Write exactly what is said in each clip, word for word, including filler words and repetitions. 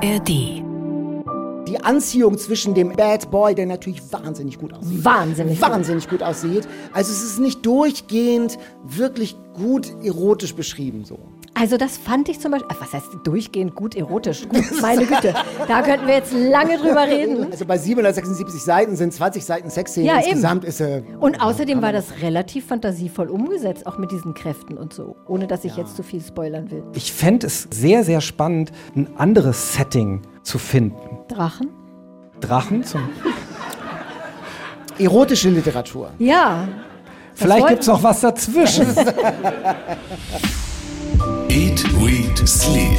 R D. Die Anziehung zwischen dem Bad Boy, der natürlich wahnsinnig gut aussieht. Wahnsinnig. Wahnsinnig gut aussieht. Also es ist nicht durchgehend wirklich gut erotisch beschrieben so. Also das fand ich zum Beispiel, was heißt durchgehend gut erotisch? Gut, meine Güte, da könnten wir jetzt lange drüber reden. Also bei siebenhundertsechsundsiebzig Seiten sind zwanzig Seiten Sexszenen. Ja, insgesamt eben. ist er... Und außerdem war das relativ fantasievoll umgesetzt, auch mit diesen Kräften und so, ohne dass ich Ja. jetzt zu viel spoilern will. Ich fände es sehr, sehr spannend, ein anderes Setting zu finden. Drachen? Drachen zum... Erotische Literatur. Ja. Vielleicht wollten- gibt es noch was dazwischen. Eat, Read, Sleep.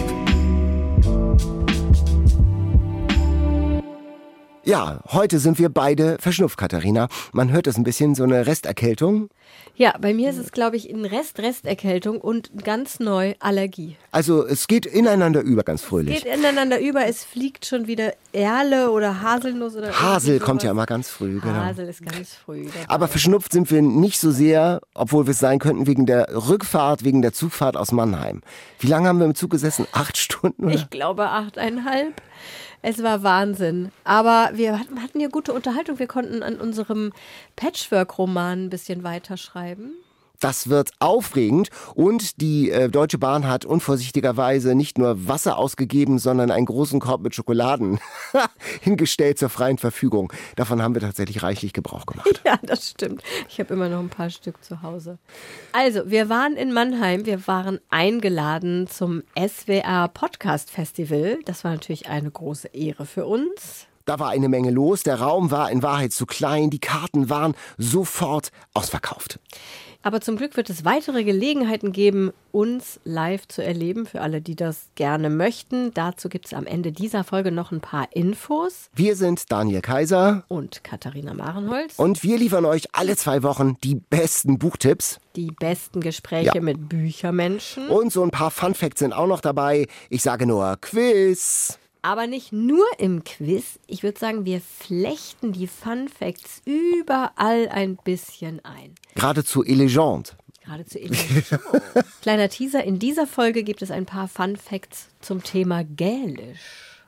Ja, heute sind wir beide verschnupft, Katharina. Man hört es ein bisschen, so eine Resterkältung. Ja, bei mir ist es, glaube ich, ein Rest-Resterkältung und ganz neu Allergie. Also es geht ineinander über, ganz Es fröhlich. geht ineinander über, es fliegt schon wieder Erle oder Haselnuss oder Hasel irgendwie kommt ja sowas. immer ganz früh, genau. Hasel ist ganz früh. dabei. Aber verschnupft sind wir nicht so sehr, obwohl wir es sein könnten, wegen der Rückfahrt, wegen der Zugfahrt aus Mannheim. Wie lange haben wir im Zug gesessen? Acht Stunden? Oder? Ich glaube achteinhalb. Es war Wahnsinn. Aber wir hatten, hatten ja gute Unterhaltung. Wir konnten an unserem Patchwork-Roman ein bisschen weiterschreiben. Das wird aufregend und die äh, Deutsche Bahn hat unvorsichtigerweise nicht nur Wasser ausgegeben, sondern einen großen Korb mit Schokoladen hingestellt zur freien Verfügung. Davon haben wir tatsächlich reichlich Gebrauch gemacht. Ja, das stimmt. Ich habe immer noch ein paar Stück zu Hause. Also, wir waren in Mannheim. Wir waren eingeladen zum S W R Podcast Festival. Das war natürlich eine große Ehre für uns. Da war eine Menge los, der Raum war in Wahrheit zu klein, die Karten waren sofort ausverkauft. Aber zum Glück wird es weitere Gelegenheiten geben, uns live zu erleben, für alle, die das gerne möchten. Dazu gibt es am Ende dieser Folge noch ein paar Infos. Wir sind Daniel Kaiser Und Katharina Marenholz. und wir liefern euch alle zwei Wochen die besten Buchtipps. Die besten Gespräche Ja. mit Büchermenschen. Und so ein paar Funfacts sind auch noch dabei. Ich sage nur Quiz. Aber nicht nur im Quiz. Ich würde sagen, wir flechten die Fun Facts überall ein bisschen ein. Geradezu elegant. Geradezu elegant. Kleiner Teaser, in dieser Folge gibt es ein paar Fun Facts zum Thema Gälisch.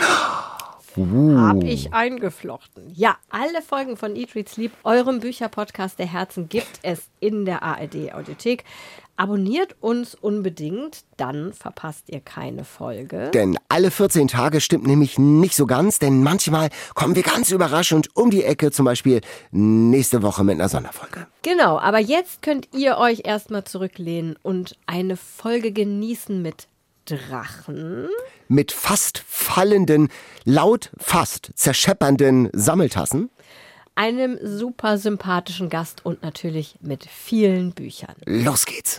Uh. Hab ich eingeflochten. Ja, alle Folgen von Eat, Read, Sleep, eurem Bücherpodcast der Herzen, gibt es in der A R D-Audiothek. Abonniert uns unbedingt, dann verpasst ihr keine Folge. Denn alle vierzehn Tage stimmt nämlich nicht so ganz, denn manchmal kommen wir ganz überraschend um die Ecke, zum Beispiel nächste Woche mit einer Sonderfolge. Genau, aber jetzt könnt ihr euch erstmal zurücklehnen und eine Folge genießen mit Drachen. Mit fast fallenden, laut fast zerscheppernden Sammeltassen. Einem super sympathischen Gast und natürlich mit vielen Büchern. Los geht's.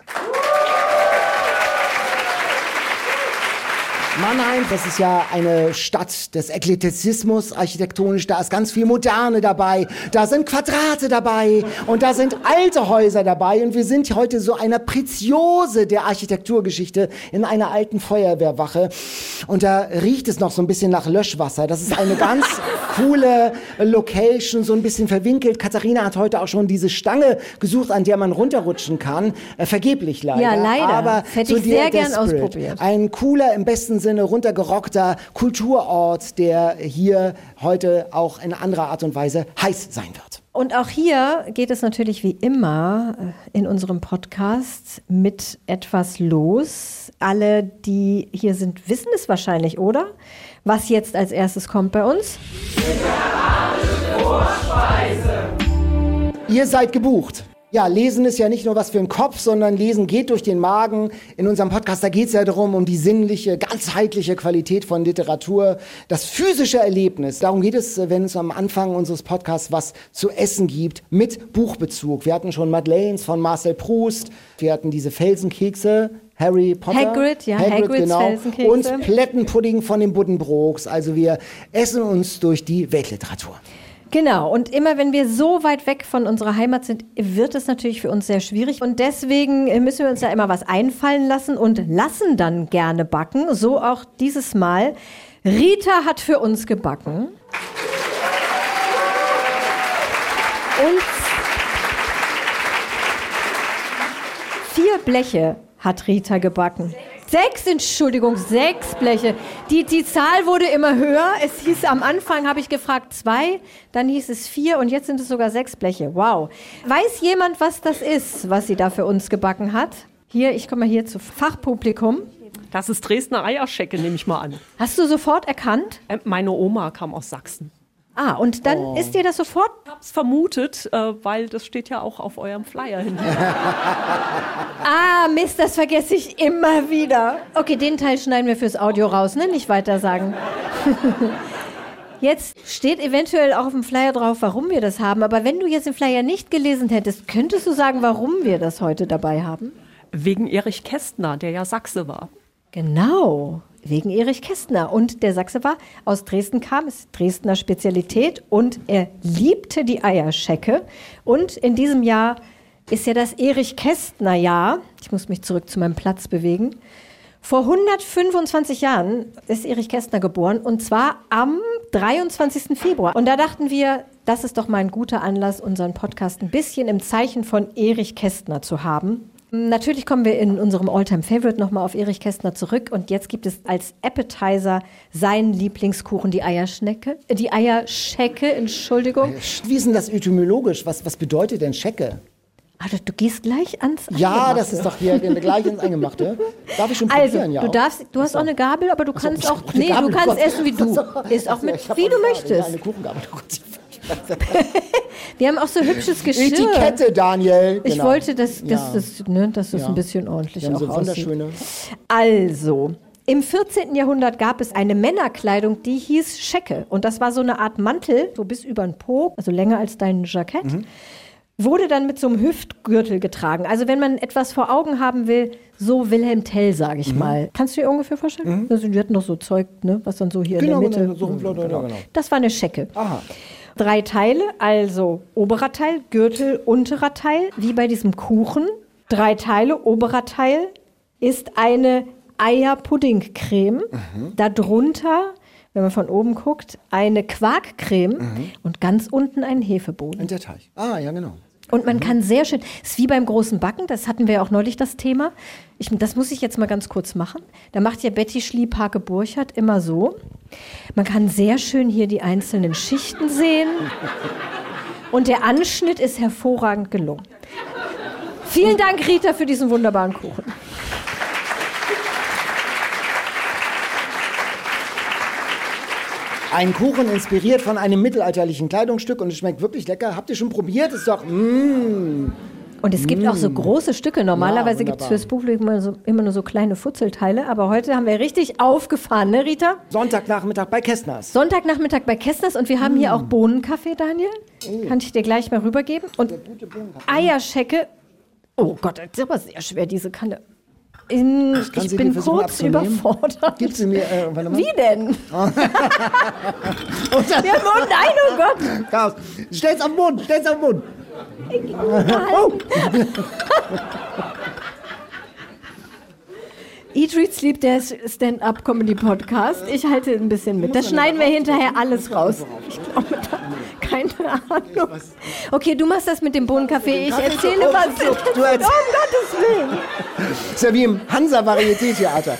Mannheim, das ist ja eine Stadt des Eklektizismus architektonisch. Da ist ganz viel Moderne dabei. Da sind Quadrate dabei und da sind alte Häuser dabei. Und wir sind heute so einer Preziose der Architekturgeschichte in einer alten Feuerwehrwache. Und da riecht es noch so ein bisschen nach Löschwasser. Das ist eine ganz coole Location, so ein bisschen verwinkelt. Katharina hat heute auch schon diese Stange gesucht, an der man runterrutschen kann. Äh, vergeblich leider. Ja, leider. Aber Das hätte so ich die- sehr der gern Spirit. ausprobiert. Ein cooler, im besten Sinne runtergerockter Kulturort, der hier heute auch in anderer Art und Weise heiß sein wird. Und auch hier geht es natürlich wie immer äh, in unserem Podcast mit etwas los. Alle, die hier sind, wissen es wahrscheinlich, oder? Was jetzt als erstes kommt bei uns? Ihr seid gebucht. Ja, Lesen ist ja nicht nur was für den Kopf, sondern Lesen geht durch den Magen. In unserem Podcast, da geht es ja darum, um die sinnliche, ganzheitliche Qualität von Literatur, das physische Erlebnis. Darum geht es, wenn es am Anfang unseres Podcasts was zu essen gibt, mit Buchbezug. Wir hatten schon Madeleines von Marcel Proust, wir hatten diese Felsenkekse, Harry Potter. Hagrid, ja, Hagrids genau. Felsenkekse. Und Plettenpudding von den Buddenbrooks. Also wir essen uns durch die Weltliteratur. Genau, und immer wenn wir so weit weg von unserer Heimat sind, wird es natürlich für uns sehr schwierig. Und deswegen müssen wir uns da immer was einfallen lassen und lassen dann gerne backen. So auch dieses Mal. Rita hat für uns gebacken. Und vier Bleche hat Rita gebacken. Sechs, Entschuldigung, sechs Bleche. Die, die Zahl wurde immer höher. Es hieß am Anfang, habe ich gefragt, zwei, dann hieß es vier und jetzt sind es sogar sechs Bleche. Wow. Weiß jemand, was das ist, was sie da für uns gebacken hat? Hier, ich komme mal hier zu Fachpublikum. Das ist Dresdner Eierschecke, nehme ich mal an. Hast du sofort erkannt? Äh, meine Oma kam aus Sachsen. Ah, und dann oh. ist dir das sofort? Ich habe es vermutet, äh, weil das steht ja auch auf eurem Flyer hinten. Ah, Mist, das vergesse ich immer wieder. Okay, den Teil schneiden wir fürs Audio raus, ne? Nicht weiter sagen. Jetzt steht eventuell auch auf dem Flyer drauf, warum wir das haben. Aber wenn du jetzt den Flyer nicht gelesen hättest, könntest du sagen, warum wir das heute dabei haben? Wegen Erich Kästner, der ja Sachse war. Genau, wegen Erich Kästner. Und der Sachse war, aus Dresden kam, ist Dresdner Spezialität und er liebte die Eierschecke. Und in diesem Jahr ist ja das Erich Kästner Jahr. Ich muss mich zurück zu meinem Platz bewegen. Vor hundertfünfundzwanzig Jahren ist Erich Kästner geboren und zwar am dreiundzwanzigsten Februar. Und da dachten wir, das ist doch mal ein guter Anlass, unseren Podcast ein bisschen im Zeichen von Erich Kästner zu haben. Natürlich kommen wir in unserem Alltime-Favorite nochmal auf Erich Kästner zurück und jetzt gibt es als Appetizer seinen Lieblingskuchen, die Eierschnecke, äh, die Eierschecke, Entschuldigung. Wie ist denn das etymologisch? Was, was bedeutet denn Schecke? Ah, du, du gehst gleich ans Ja, Eingemachte. Das ist doch hier gleich ins Eingemachte. Darf ich schon Also, probieren? Ja, du auch. darfst, du hast auch eine Gabel, aber du Ach so, kannst ich auch, hab eine nee, Gabel, du kannst Gott. essen wie du. Ist auch mit, Ich hab wie auch du eine- möchtest. Eine Kuchengabel. Wir haben auch so hübsches Geschirr. Etikette, Daniel. Ich Genau. wollte, dass, dass, Ja. das, ne, dass das Ja. ein bisschen ordentlich Wir haben auch so aussieht. wunderschöne. Also, im vierzehnten Jahrhundert gab es eine Männerkleidung, die hieß Schecke. Und das war so eine Art Mantel, so bis über den Po, also länger als dein Jackett. Mhm. Wurde dann mit so einem Hüftgürtel getragen. Also wenn man etwas vor Augen haben will, so Wilhelm Tell, sage ich Mhm. mal. Kannst du dir ungefähr vorstellen? Also die hatten noch so Zeug, ne, was dann so hier Genau, in der Mitte... genau, so rumflaut, genau, genau. Das war eine Schecke. Aha. Drei Teile, also oberer Teil, Gürtel, unterer Teil, wie bei diesem Kuchen. Drei Teile, oberer Teil ist eine Eierpuddingcreme. Mhm. Darunter, wenn man von oben guckt, eine Quarkcreme Mhm. und ganz unten ein Hefeboden. Und der Teig. Ah, ja, genau. Und man kann sehr schön, es ist wie beim großen Backen, das hatten wir ja auch neulich das Thema. Ich, das muss ich jetzt mal ganz kurz machen. Da macht ja Betty Schliep-Hake-Burchardt immer so. Man kann sehr schön hier die einzelnen Schichten sehen. Und der Anschnitt ist hervorragend gelungen. Vielen Dank, Rita, für diesen wunderbaren Kuchen. Ein Kuchen inspiriert von einem mittelalterlichen Kleidungsstück und es schmeckt wirklich lecker. Habt ihr schon probiert? Ist doch, mm. Und es gibt auch so große Stücke. Normalerweise Ja, gibt es wunderbar. fürs Publikum immer, so, immer nur so kleine Futzelteile. Aber heute haben wir richtig aufgefahren, ne, Rita? Sonntagnachmittag bei Kästners. Sonntagnachmittag bei Kästners und wir haben hier auch Bohnenkaffee, Daniel. Kann ich dir gleich mal rübergeben. Und Eierschecke. Oh Gott, das ist aber sehr schwer, diese Kanne. In, kann ich sie bin dir versuchen kurz abzunehmen. überfordert. Gib sie mir, äh, warte mal. Wie denn? Und dann, Ja, oh nein, oh Gott. Chaos. Stell's auf den Boden, stell's auf den Boden. Oh. Eat, Read, Sleep, der Stand-Up-Comedy-Podcast. Ich halte ein bisschen mit. Das schneiden wir hinterher alles raus. Ich glaube, da, keine Ahnung. Okay, du machst das mit dem Bohnenkaffee. Ich erzähle was. Du erzähl- Um Gottes Willen. Ist ja wie im Hansa-Varieté-Theater.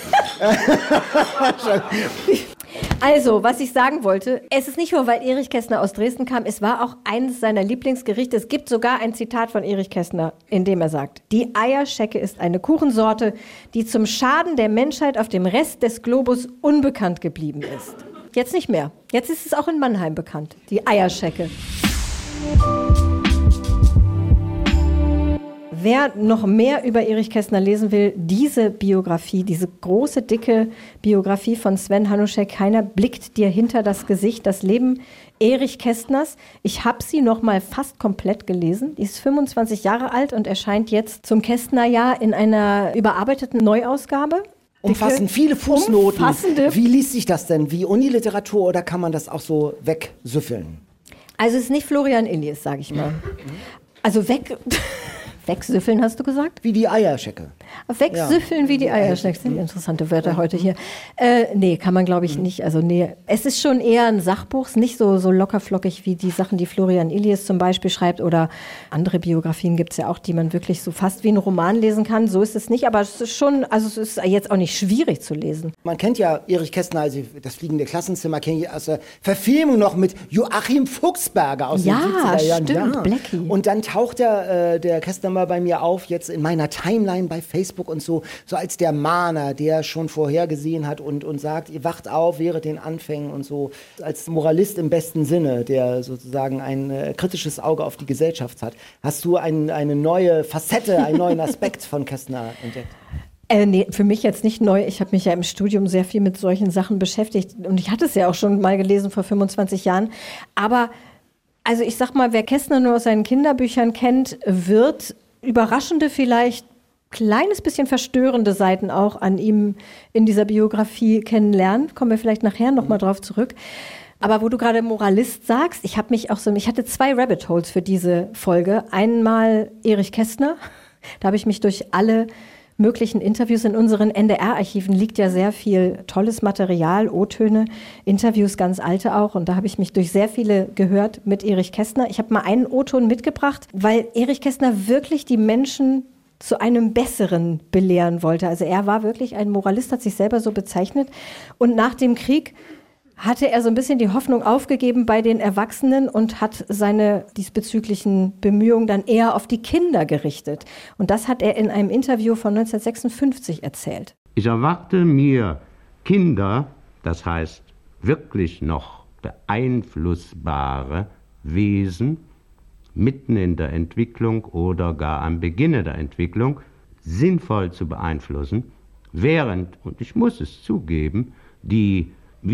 Also, was ich sagen wollte, es ist nicht nur, weil Erich Kästner aus Dresden kam, es war auch eines seiner Lieblingsgerichte. Es gibt sogar ein Zitat von Erich Kästner, in dem er sagt, die Eierschecke ist eine Kuchensorte, die zum Schaden der Menschheit auf dem Rest des Globus unbekannt geblieben ist. Jetzt nicht mehr. Jetzt ist es auch in Mannheim bekannt, die Eierschecke. Wer noch mehr über Erich Kästner lesen will, diese Biografie, diese große, dicke Biografie von Sven Hanuschek, Keiner blickt dir hinter das Gesicht, das Leben Erich Kästners. Ich habe sie noch mal fast komplett gelesen. Die ist fünfundzwanzig Jahre alt und erscheint jetzt zum Kästnerjahr in einer überarbeiteten Neuausgabe. Umfassen viele Fußnoten. Umfassende. Wie liest sich das denn? Wie Uniliteratur oder kann man das auch so wegsüffeln? Also es ist nicht Florian Illies, sage ich mal. Also weg... Wegsüffeln, hast du gesagt? Wie die Eierschecke. Wegsüffeln ja. wie die Eierschecke. Sind interessante Wörter heute hier. Äh, nee, kann man glaube ich nicht. Also nee, es ist schon eher ein Sachbuch, nicht so, so lockerflockig wie die Sachen, die Florian Illies zum Beispiel schreibt oder andere Biografien gibt es ja auch, die man wirklich so fast wie ein Roman lesen kann. So ist es nicht, aber es ist schon, also es ist jetzt auch nicht schwierig zu lesen. Man kennt ja Erich Kästner, also das fliegende Klassenzimmer, kennt ihr aus der Verfilmung noch mit Joachim Fuchsberger aus ja, den siebziger Jahren. Stimmt, ja, Blackie. Und dann taucht der, äh, der Kästner mal bei mir auf, jetzt in meiner Timeline bei Facebook und so, so als der Mahner, der schon vorhergesehen hat und, und sagt, ihr wacht auf während den Anfängen und so, als Moralist im besten Sinne, der sozusagen ein äh, kritisches Auge auf die Gesellschaft hat. Hast du ein, eine neue Facette, einen neuen Aspekt von Kästner entdeckt? Äh, nee, für mich jetzt nicht neu. Ich habe mich ja im Studium sehr viel mit solchen Sachen beschäftigt und ich hatte es ja auch schon mal gelesen vor fünfundzwanzig Jahren, aber also ich sag mal, wer Kästner nur aus seinen Kinderbüchern kennt, wird überraschende, vielleicht kleines bisschen verstörende Seiten auch an ihm in dieser Biografie kennenlernen. Kommen wir vielleicht nachher nochmal drauf zurück. Aber wo du gerade Moralist sagst, ich habe mich auch so, ich hatte zwei Rabbit Holes für diese Folge. Einmal Erich Kästner, da habe ich mich durch alle möglichen Interviews in unseren N D R-Archiven liegt ja sehr viel tolles Material, O-Töne, Interviews, ganz alte auch. Und da habe ich mich durch sehr viele gehört mit Erich Kästner. Ich habe mal einen O-Ton mitgebracht, weil Erich Kästner wirklich die Menschen zu einem Besseren belehren wollte. Also er war wirklich ein Moralist, hat sich selber so bezeichnet. Und nach dem Krieg hatte er so ein bisschen die Hoffnung aufgegeben bei den Erwachsenen und hat seine diesbezüglichen Bemühungen dann eher auf die Kinder gerichtet. Und das hat er in einem Interview von neunzehnhundertsechsundfünfzig erzählt. Ich erwarte mir Kinder, das heißt wirklich noch beeinflussbare Wesen, mitten in der Entwicklung oder gar am Beginne der Entwicklung, sinnvoll zu beeinflussen, während, und ich muss es zugeben, die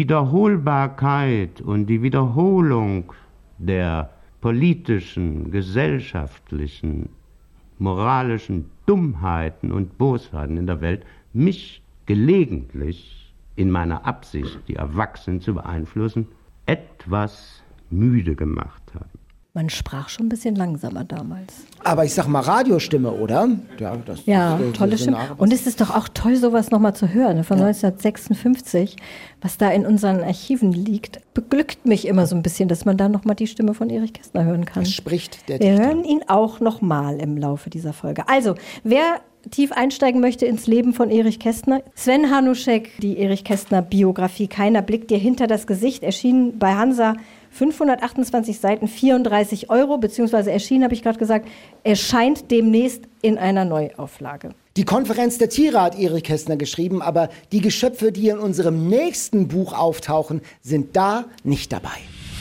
Wiederholbarkeit und die Wiederholung der politischen, gesellschaftlichen, moralischen Dummheiten und Bosheiten in der Welt mich gelegentlich in meiner Absicht, die Erwachsenen zu beeinflussen, etwas müde gemacht haben. Man sprach schon ein bisschen langsamer damals. Aber ich sag mal Radiostimme, oder? Ja, das, ja das, das, tolle das Stimme. Und es ist doch auch toll, sowas nochmal zu hören, ne? Von ja. neunzehnhundertsechsundfünfzig, was da in unseren Archiven liegt. Beglückt mich immer so ein bisschen, dass man da nochmal die Stimme von Erich Kästner hören kann. Das spricht der Wir Dichter. hören ihn auch nochmal im Laufe dieser Folge. Also, wer tief einsteigen möchte ins Leben von Erich Kästner, Sven Hanuschek, die Erich Kästner Biografie Keiner blickt dir hinter das Gesicht, erschien bei Hansa, fünfhundertachtundzwanzig Seiten, vierunddreißig Euro, beziehungsweise erschien, habe ich gerade gesagt, erscheint demnächst in einer Neuauflage. Die Konferenz der Tiere hat Erich Kästner geschrieben, aber die Geschöpfe, die in unserem nächsten Buch auftauchen, sind da nicht dabei.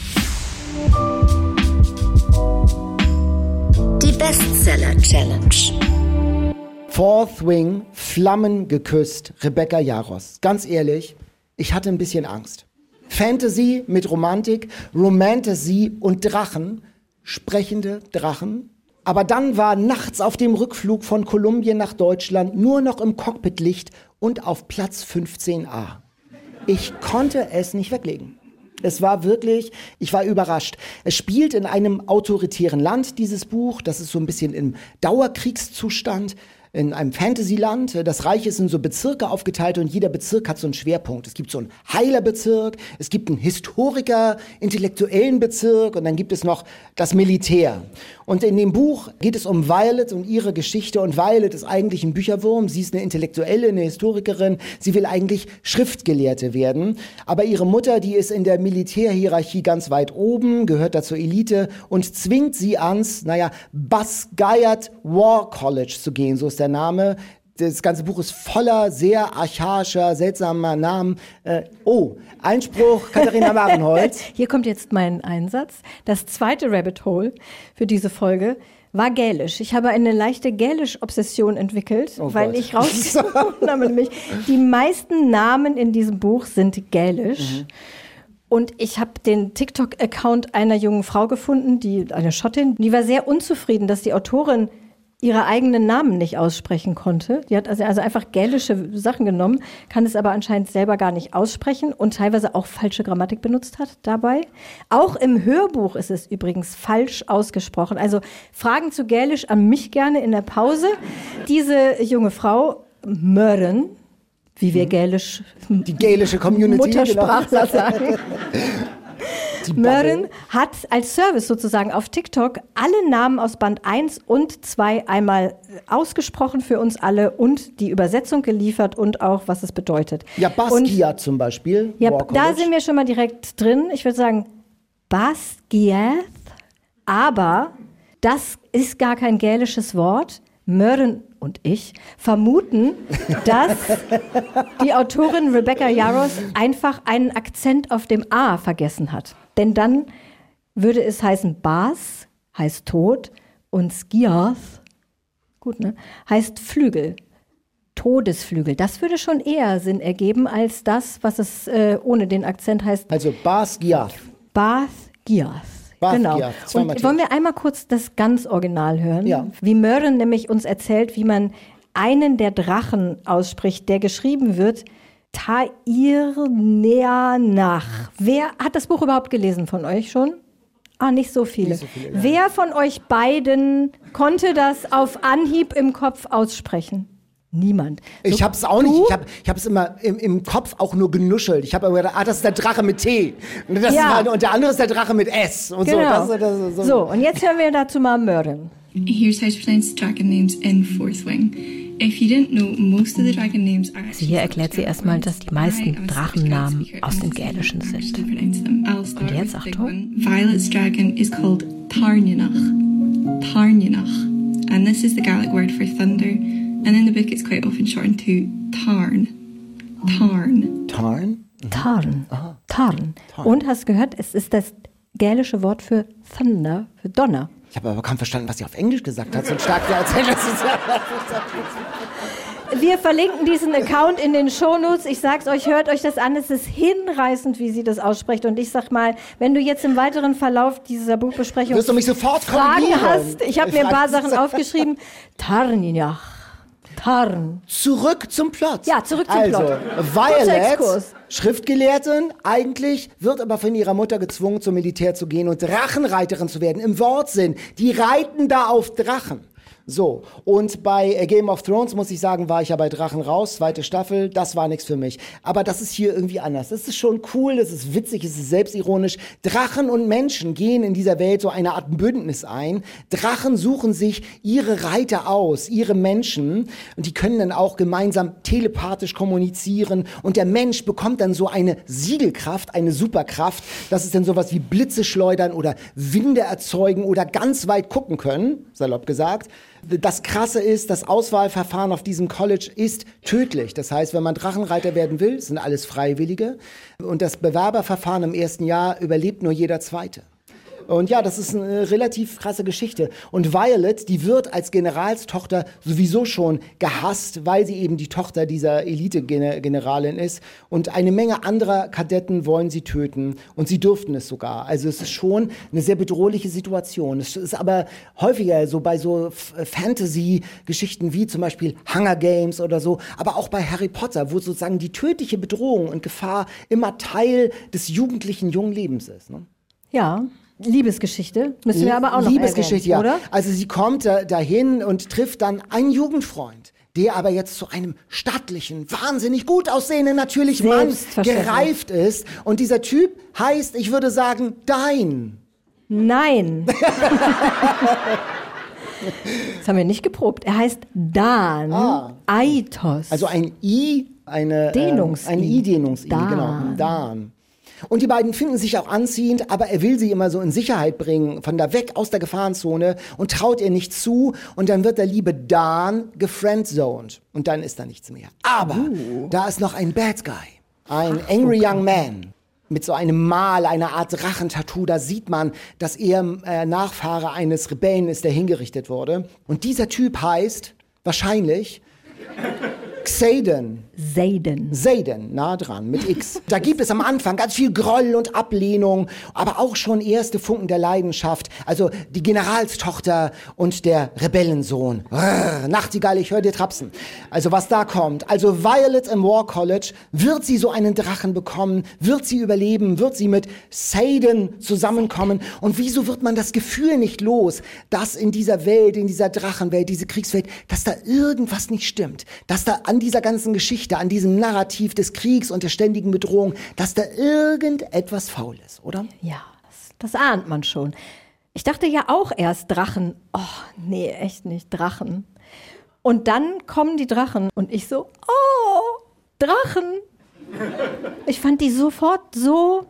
Die Bestseller-Challenge. Fourth Wing, Flammen geküsst, Rebecca Yaros. Ganz ehrlich, ich hatte ein bisschen Angst. Fantasy mit Romantik, Romantasy und Drachen, sprechende Drachen. Aber dann war nachts auf dem Rückflug von Kolumbien nach Deutschland nur noch im Cockpitlicht und auf Platz fünfzehn a. Ich konnte es nicht weglegen. Es war wirklich, ich war überrascht. Es spielt in einem autoritären Land, dieses Buch. Das ist so ein bisschen im Dauerkriegszustand. In einem Fantasyland. Das Reich ist in so Bezirke aufgeteilt und jeder Bezirk hat so einen Schwerpunkt. Es gibt so einen Heilerbezirk, es gibt einen Historiker, intellektuellen Bezirk und dann gibt es noch das Militär. Und in dem Buch geht es um Violet und ihre Geschichte. Und Violet ist eigentlich ein Bücherwurm. Sie ist eine Intellektuelle, eine Historikerin. Sie will eigentlich Schriftgelehrte werden. Aber ihre Mutter, die ist in der Militärhierarchie ganz weit oben, gehört da zur Elite und zwingt sie ans, naja, Basgayat War College zu gehen. So ist der Name. Das ganze Buch ist voller sehr archaischer, seltsamer Namen. Äh, oh, Einspruch, Katharina Marenholz. Hier kommt jetzt mein Einsatz. Das zweite Rabbit Hole für diese Folge war Gälisch. Ich habe eine leichte Gälisch-Obsession entwickelt, oh weil Gott. ich rausgefunden habe, nämlich die meisten Namen in diesem Buch sind Gälisch. Mhm. Und ich habe den TikTok-Account einer jungen Frau gefunden, die eine Schottin, die war sehr unzufrieden, dass die Autorin ihre eigenen Namen nicht aussprechen konnte. Die hat also, also einfach gälische Sachen genommen, kann es aber anscheinend selber gar nicht aussprechen und teilweise auch falsche Grammatik benutzt hat dabei. Auch im Hörbuch ist es übrigens falsch ausgesprochen. Also Fragen zu Gälisch an mich gerne in der Pause. Diese junge Frau, Mörren, wie wir Gälisch, die gälische Community, Muttersprachler genau. sagen. Mörren hat als Service sozusagen auf TikTok alle Namen aus Band eins und zwei einmal ausgesprochen für uns alle und die Übersetzung geliefert und auch, was es bedeutet. Ja, Basquiat zum Beispiel. Ja, da sind wir schon mal direkt drin. Ich würde sagen, Basquiat, aber das ist gar kein gälisches Wort. Mörren und ich vermuten, dass die Autorin Rebecca Yarros einfach einen Akzent auf dem A vergessen hat. Denn dann würde es heißen Bas, heißt Tod, und Skiath, gut, ne, heißt Flügel, Todesflügel. Das würde schon eher Sinn ergeben als das, was es äh, ohne den Akzent heißt. Also Basquiat. Basquiat. Genau. Und wollen wir einmal kurz das ganz Original hören? Ja. Wie Mörren nämlich uns erzählt, wie man einen der Drachen ausspricht, der geschrieben wird, Tairneanach. Wer hat das Buch überhaupt gelesen von euch schon? Ah, nicht so viele. Nicht so viele, ja. Wer von euch beiden konnte das auf Anhieb im Kopf aussprechen? Niemand. So, ich hab's auch nicht. Ich hab, ich hab's immer im, im Kopf auch nur genuschelt. Ich habe aber gedacht, ah, das ist der Drache mit T. Und, das ja. ist, und der andere ist der Drache mit S. Und genau. so, das, das, so. so, und jetzt hören wir dazu mal Mörren. Here's how to pronounce dragon names in Fourth Wing. If you didn't know, most of the dragon names are. Also hier erklärt sie erstmal, dass die meisten Drachennamen aus dem Gälischen sind. Und jetzt Achtung. Violet's dragon is called Tarnunach. Tarnunach. And this is the Gaelic word for thunder. And in the book it's quite often shortened to Tarn. Tarn. Tarn? Tarn. Tarn. Und hast gehört, es ist das gälische Wort für Thunder, für Donner. Ich habe aber kaum verstanden, was sie auf Englisch gesagt hat. So stark wie erzählt. Wir verlinken diesen Account in den Shownotes. Ich sag's euch, hört euch das an. Es ist hinreißend, wie sie das ausspricht. Und ich sag mal, wenn du jetzt im weiteren Verlauf dieser Buchbesprechung wirst du mich sofort Fragen korrigieren. hast, ich habe mir ein paar Sachen aufgeschrieben. Tarninach. Tarn. Zurück zum Plot. Ja, zurück zum also, Plot. Violet, Schriftgelehrtin, eigentlich, wird aber von ihrer Mutter gezwungen, zum Militär zu gehen und Drachenreiterin zu werden. Im Wortsinn. Die reiten da auf Drachen. So, und bei Game of Thrones, muss ich sagen, war ich ja bei Drachen raus, zweite Staffel, das war nichts für mich. Aber das ist hier irgendwie anders. Das ist schon cool, das ist witzig, es ist selbstironisch. Drachen und Menschen gehen in dieser Welt so eine Art Bündnis ein. Drachen suchen sich ihre Reiter aus, ihre Menschen, und die können dann auch gemeinsam telepathisch kommunizieren. Und der Mensch bekommt dann so eine Siegelkraft, eine Superkraft. Das ist dann sowas wie Blitze schleudern oder Winde erzeugen oder ganz weit gucken können, salopp gesagt. Das Krasse ist, das Auswahlverfahren auf diesem College ist tödlich. Das heißt, wenn man Drachenreiter werden will, das sind alles Freiwillige. Und das Bewerberverfahren im ersten Jahr überlebt nur jeder Zweite. Und ja, das ist eine relativ krasse Geschichte. Und Violet, die wird als Generalstochter sowieso schon gehasst, weil sie eben die Tochter dieser Elite-Generalin ist. Und eine Menge anderer Kadetten wollen sie töten. Und sie dürften es sogar. Also es ist schon eine sehr bedrohliche Situation. Es ist aber häufiger so bei so Fantasy-Geschichten wie zum Beispiel Hunger Games oder so. Aber auch bei Harry Potter, wo sozusagen die tödliche Bedrohung und Gefahr immer Teil des jugendlichen jungen Lebens ist. Ne? Ja. Liebesgeschichte, müssen wir aber auch noch Liebesgeschichte, erwähnen, ja. oder? Also sie kommt da, dahin und trifft dann einen Jugendfreund, der aber jetzt zu einem stattlichen, wahnsinnig gut aussehenden, natürlich Mann gereift ist. Und dieser Typ heißt, ich würde sagen, Dain. Nein. Das haben wir nicht geprobt. Er heißt Dan. Ah. Aitos. Also ein I, eine Dehnungs-I. Äh, ein I-Dehnungs-I, genau. Dan. Und die beiden finden sich auch anziehend, aber er will sie immer so in Sicherheit bringen, von da weg aus der Gefahrenzone, und traut ihr nicht zu. Und dann wird der liebe Dan gefriendzoned. Und dann ist da nichts mehr. Aber uh. da ist noch ein Bad Guy, ein Ach, angry okay. young man mit so einem Mal, einer Art Drachentattoo. Da sieht man, dass er äh, Nachfahre eines Rebellen ist, der hingerichtet wurde. Und dieser Typ heißt wahrscheinlich Xaden. Seiden. Seiden, nah dran, mit X. Da gibt es am Anfang ganz viel Groll und Ablehnung, aber auch schon erste Funken der Leidenschaft. Also die Generalstochter und der Rebellensohn. Rrr, Nachtigall, ich höre dir trapsen. Also was da kommt. Also Violet im War College, wird sie so einen Drachen bekommen? Wird sie überleben? Wird sie mit Seiden zusammenkommen? Und wieso wird man das Gefühl nicht los, dass in dieser Welt, in dieser Drachenwelt, diese Kriegswelt, dass da irgendwas nicht stimmt? Dass da an dieser ganzen Geschichte, an diesem Narrativ des Kriegs und der ständigen Bedrohung, dass da irgendetwas faul ist, oder? Ja, das, das ahnt man schon. Ich dachte ja auch erst Drachen. Oh, nee, echt nicht, Drachen. Und dann kommen die Drachen und ich so, oh, Drachen. Ich fand die sofort so...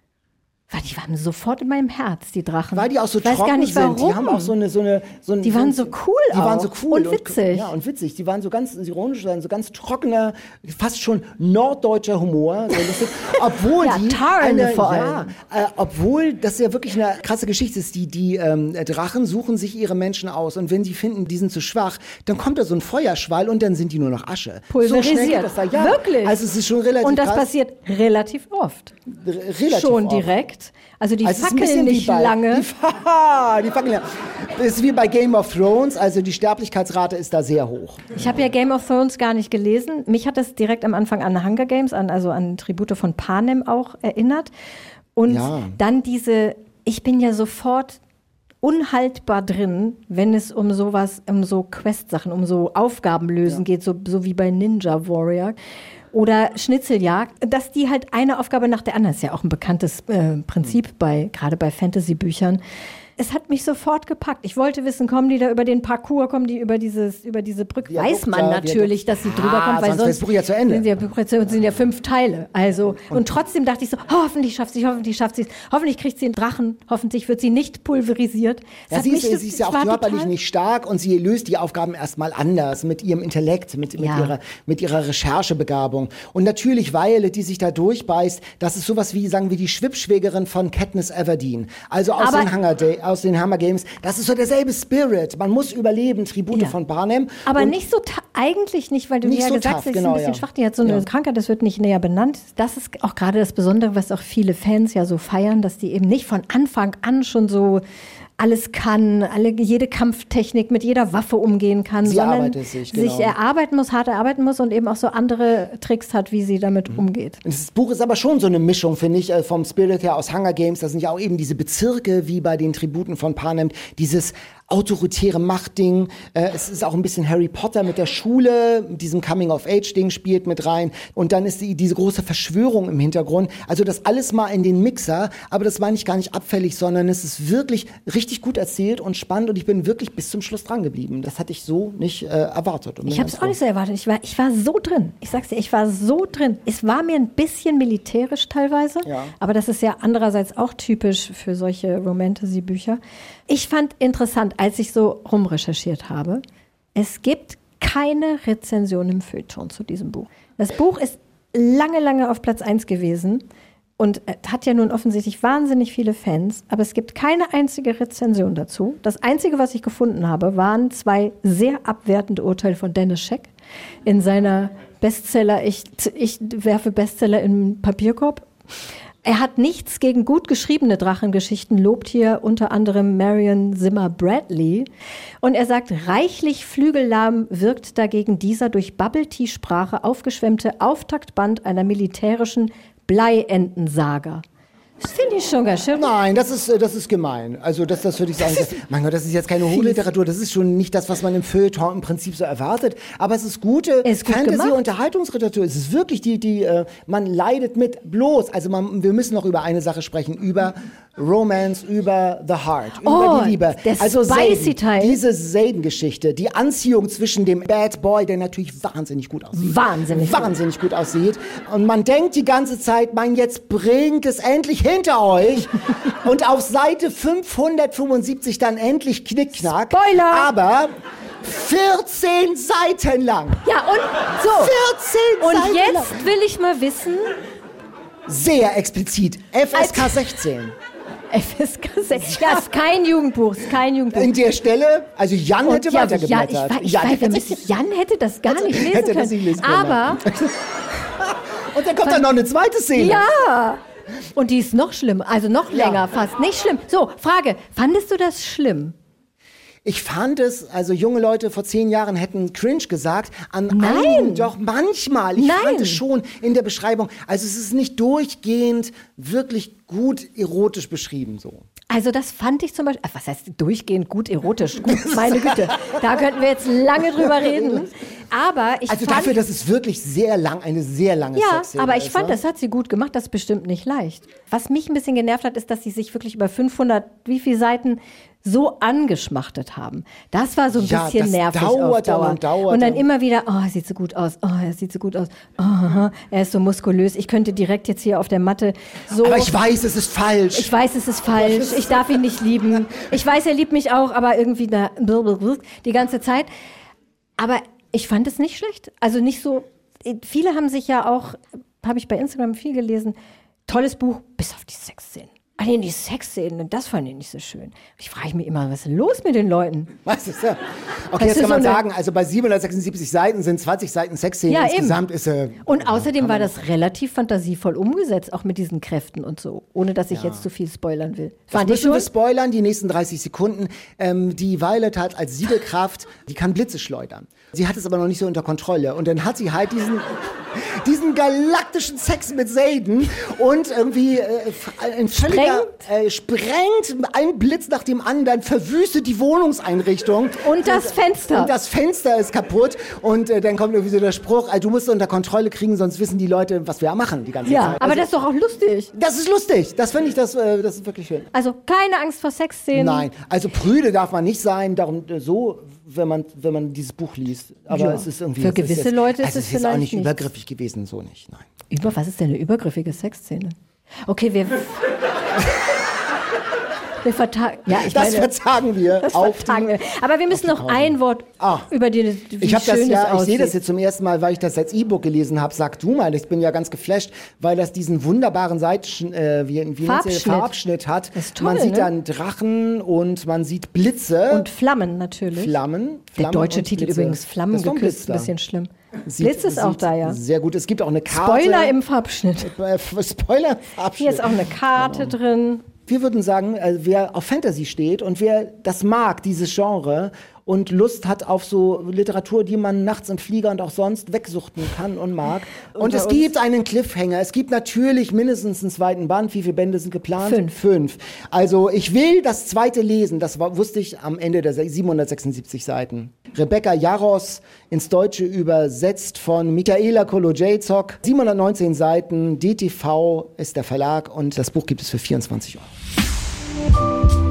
Die waren sofort in meinem Herz, die Drachen. Weil die auch so ich weiß trocken gar nicht, warum. sind. Die haben auch so eine... So eine so ein, die waren so cool Die auch. waren so cool. Und witzig. Und, ja, und witzig. Die waren so ganz ironisch, so ganz trockener, fast schon norddeutscher Humor. So lustig. Obwohl ja, die... Tarn eine, vor allem. Ja, äh, obwohl das ja wirklich eine krasse Geschichte ist. Die, die ähm, Drachen suchen sich ihre Menschen aus. Und wenn sie finden, die sind zu schwach, dann kommt da so ein Feuerschwall und dann sind die nur noch Asche. Pulverisiert. So schnell geht das da. Ja, wirklich. Also es ist schon relativ Und das krass. passiert relativ oft. R- relativ schon oft. direkt. Also die Also es ist ein fackeln bisschen nicht wie bei, lange. Die, die fackeln lange. Das ist wie bei Game of Thrones, also die Sterblichkeitsrate ist da sehr hoch. Ich habe ja Game of Thrones gar nicht gelesen. Mich hat das direkt am Anfang an Hunger Games, an, also an Tribute von Panem auch erinnert. Und Ja. dann diese, ich bin ja sofort unhaltbar drin, wenn es um sowas, um so Quest-Sachen, um so Aufgaben lösen Ja. geht, so, so wie bei Ninja Warrior. Oder Schnitzeljagd, dass die halt eine Aufgabe nach der anderen, ist ja auch ein bekanntes äh, Prinzip bei, gerade bei Fantasy-Büchern. Es hat mich sofort gepackt. Ich wollte wissen, kommen die da über den Parcours, kommen die über dieses, über diese Brücke? Viadukt, Weiß man ja, natürlich, Viadukt. dass sie drüber Ah, kommt, weil sonst wäre das sonst Buch ja zu Ende. Sind, ja, sind ja fünf Teile. Also, und, und trotzdem dachte ich so, oh, hoffentlich schafft sie, hoffentlich schafft sie es. Hoffentlich kriegt sie einen Drachen. Hoffentlich wird sie nicht pulverisiert. Es Ja, hat sie, mich ist, so- sie ist ja ich auch war körperlich total- nicht stark und sie löst die Aufgaben erstmal anders mit ihrem Intellekt, mit, mit, Ja. ihrer, mit ihrer Recherchebegabung. Und natürlich Violet, die sich da durchbeißt, das ist sowas wie, sagen wir, die Schwippschwägerin von Katniss Everdeen. Also aus, Aber- den, Hunger Day, aus den Hunger Games. Das ist so derselbe Spirit. Man muss überleben, Tribute Ja. von Panem. Aber und nicht so, ta- eigentlich nicht, weil du Nicht mir ja so gesagt tough, hast, sie ist genau, ein bisschen ja. schwach. Die hat so eine Ja. Krankheit, das wird nicht näher benannt. Das ist auch gerade das Besondere, was auch viele Fans ja so feiern, dass die eben nicht von Anfang an schon so alles kann, alle, jede Kampftechnik mit jeder Waffe umgehen kann, Sie sondern arbeitet sich, genau. sich erarbeiten muss, hart erarbeiten muss und eben auch so andere Tricks hat, wie sie damit Mhm. umgeht. Das Buch ist aber schon so eine Mischung, finde ich, äh, vom Spirit her aus Hunger Games. Da sind ja auch eben diese Bezirke, wie bei den Tributen von Panem, dieses autoritäre Machtding. Äh, es ist auch ein bisschen Harry Potter mit der Schule, mit diesem Coming-of-Age-Ding spielt mit rein. Und dann ist die, diese große Verschwörung im Hintergrund. Also das alles mal in den Mixer, aber das meine ich gar nicht abfällig, sondern es ist wirklich richtig gut erzählt und spannend und ich bin wirklich bis zum Schluss dran geblieben. Das hatte ich so nicht äh, erwartet. Und Ich bin habe es ganz auch nicht so erwartet. Ich war, ich war so drin. Ich sag's dir, ich war so drin. Es war mir ein bisschen militärisch teilweise, Ja. aber das ist ja andererseits auch typisch für solche Romantasy-Bücher. Ich fand interessant, als ich so rumrecherchiert habe, es gibt keine Rezension im Feuilleton zu diesem Buch. Das Buch ist lange, lange auf Platz eins gewesen und äh, hat ja nun offensichtlich wahnsinnig viele Fans, aber es gibt keine einzige Rezension dazu. Das Einzige, was ich gefunden habe, waren zwei sehr abwertende Urteile von Dennis Scheck in seiner Bestseller, ich, ich werfe Bestseller im Papierkorb. Er hat nichts gegen gut geschriebene Drachengeschichten, lobt hier unter anderem Marion Zimmer Bradley. Und er sagt, reichlich flügellahm wirkt dagegen dieser durch Bubble-Tea-Sprache aufgeschwemmte Auftaktband einer militärischen Bleientensaga. Das finde ich schon ganz schön. Nein, das ist, äh, das ist gemein. Also das, das würde ich sagen, das, mein Gott, das ist jetzt keine Hochliteratur, das ist schon nicht das, was man im Feuilleton im Prinzip so erwartet, aber es ist gute Ist gut gemacht. Fantasy-Unterhaltungsliteratur. Es ist wirklich die, die äh, man leidet mit bloß, also man, wir müssen noch über eine Sache sprechen, über Romance, über The Heart, Oh, über die Liebe. der Also spicy Seiden, Teil. diese Seiden-Geschichte, die Anziehung zwischen dem Bad Boy, der natürlich wahnsinnig gut aussieht. Wahnsinnig gut. Wahnsinnig gut aussieht. Und man denkt die ganze Zeit, mein, jetzt bringt es endlich hinter euch. Und auf Seite fünfhundertfünfundsiebzig dann endlich Knickknack. Spoiler! Aber vierzehn Seiten lang. Ja, und so. vierzehn Und Seiten lang. jetzt will ich mal wissen, Sehr explizit. F S K sechzehn. F S K sechzehn. Ja, ist kein Jugendbuch, ist kein Jugendbuch. In der Stelle, also Jan Und hätte ja, weitergeblättert. Jan, ich, ich, Jan, weiß, hätte, Jan hätte das gar nicht lesen hätte können. das nicht lesen können, Aber und dann kommt dann noch eine zweite Szene. ja, und die ist noch schlimmer, also noch Ja. länger fast. Nicht schlimm. So, Frage, fandest du das schlimm? Ich fand es, also junge Leute vor zehn Jahren hätten cringe gesagt. An Nein. einigen, doch manchmal. Ich Nein. fand es schon in der Beschreibung. Also es ist nicht durchgehend wirklich gut erotisch beschrieben so. Also das fand ich zum Beispiel, ach, was heißt durchgehend gut erotisch? Gut, meine Güte, da könnten wir jetzt lange drüber reden. Aber ich Also fand, dafür, dass es wirklich sehr lang, eine sehr lange ja, Sexszene aber ich ist, fand, ne? das hat sie gut gemacht, das ist bestimmt nicht leicht. Was mich ein bisschen genervt hat, ist, dass sie sich wirklich über fünfhundert, wie viele Seiten so angeschmachtet haben. Das war so ein Ja, bisschen das nervig dauert auf Dauer. und dauert und dann und- immer wieder, oh, er sieht so gut aus, oh, er sieht so gut aus, oh, aha, er ist so muskulös, ich könnte direkt jetzt hier auf der Matte so... Aber ich weiß, es ist falsch. Ich weiß, es ist falsch. Ich darf ihn nicht lieben. Ich weiß, er liebt mich auch, aber irgendwie da, die ganze Zeit. Aber ich fand es nicht schlecht. Also nicht so. Viele haben sich ja auch, habe ich bei Instagram viel gelesen, tolles Buch, bis auf die Sexszenen. Ah, nee, die Sexszenen, das fand ich nicht so schön. Ich frage mich immer, was ist los mit den Leuten? Was ist ja? Okay, Das jetzt ist kann man so eine- sagen, also bei siebenhundertsechsundsiebzig Seiten sind zwanzig Seiten Sexszenen. Ja, Insgesamt ist äh, Und außerdem war das relativ fantasievoll umgesetzt, auch mit diesen Kräften und so, ohne dass ich jetzt zu viel spoilern will. Das Fand ich müssen wir schon. spoilern, die nächsten dreißig Sekunden. Ähm, die Violet hat als Siegelkraft, die kann Blitze schleudern. Sie hat es aber noch nicht so unter Kontrolle. Und dann hat sie halt diesen, diesen galaktischen Sex mit Zayden und irgendwie äh, ein völliger, äh, sprengt ein Blitz nach dem anderen, verwüstet die Wohnungseinrichtung. Und das Fenster. Und das Fenster ist kaputt. Und äh, dann kommt irgendwie so der Spruch, äh, du musst unter Kontrolle kriegen, sonst wissen die Leute, was wir machen die ganze Ja, Zeit. aber Also, das ist doch auch lustig. das ist lustig. Das finde ich, das, äh, das ist wirklich schön. Also keine Angst vor Sexszenen. Nein, also prüde darf man nicht sein, darum äh, so, wenn man, wenn man dieses Buch liest. Aber Ja, es ist irgendwie. für es gewisse ist jetzt, Leute ist also es es ist jetzt auch vielleicht nicht nichts. übergriffig gewesen, so nicht. Nein. Über, was ist denn eine übergriffige Sexszene? Okay, wir. wir vertagen. Ja, ich Das meine, vertagen wir. das auf vertagen die, wir. Aber wir müssen noch Pause. ein Wort Ah. über die, wie Ich habe schön das es ja, ich aussieht. sehe das jetzt zum ersten Mal, weil ich das als E-Book gelesen habe. Sag du mal, ich bin ja ganz geflasht, weil das diesen wunderbaren Seiten, äh, wie, wie nennt sie, Farbschnitt. Farbschnitt hat. Das ist toll, man sieht ne? dann Drachen und man sieht Blitze, Und Flammen natürlich. Flammen. Der Flammen deutsche und Titel Blitze. übrigens, Flammen Das ist doch ein geküsst, Blitz ein da. bisschen schlimm. Sieht- Blitz ist auch sieht da, ja. Sehr gut. Es gibt auch eine Karte. Spoiler im Farbschnitt. Äh, Spoiler, Farbschnitt. Hier ist auch eine Karte drin. Wir würden sagen, äh, wer auf Fantasy steht und wer das mag, dieses Genre, und Lust hat auf so Literatur, die man nachts im Flieger und auch sonst wegsuchten kann und mag. Und Unter es uns- gibt einen Cliffhanger. Es gibt natürlich mindestens einen zweiten Band. Wie viele Bände sind geplant? Fünf. Fünf. Also ich will das zweite lesen. Das war, wusste ich am Ende der siebenhundertsechsundsiebzig Seiten. Rebecca Jaros, ins Deutsche übersetzt von Michaela Kolodjejczok. siebenhundertneunzehn Seiten, D T V ist der Verlag und das Buch gibt es für vierundzwanzig Euro.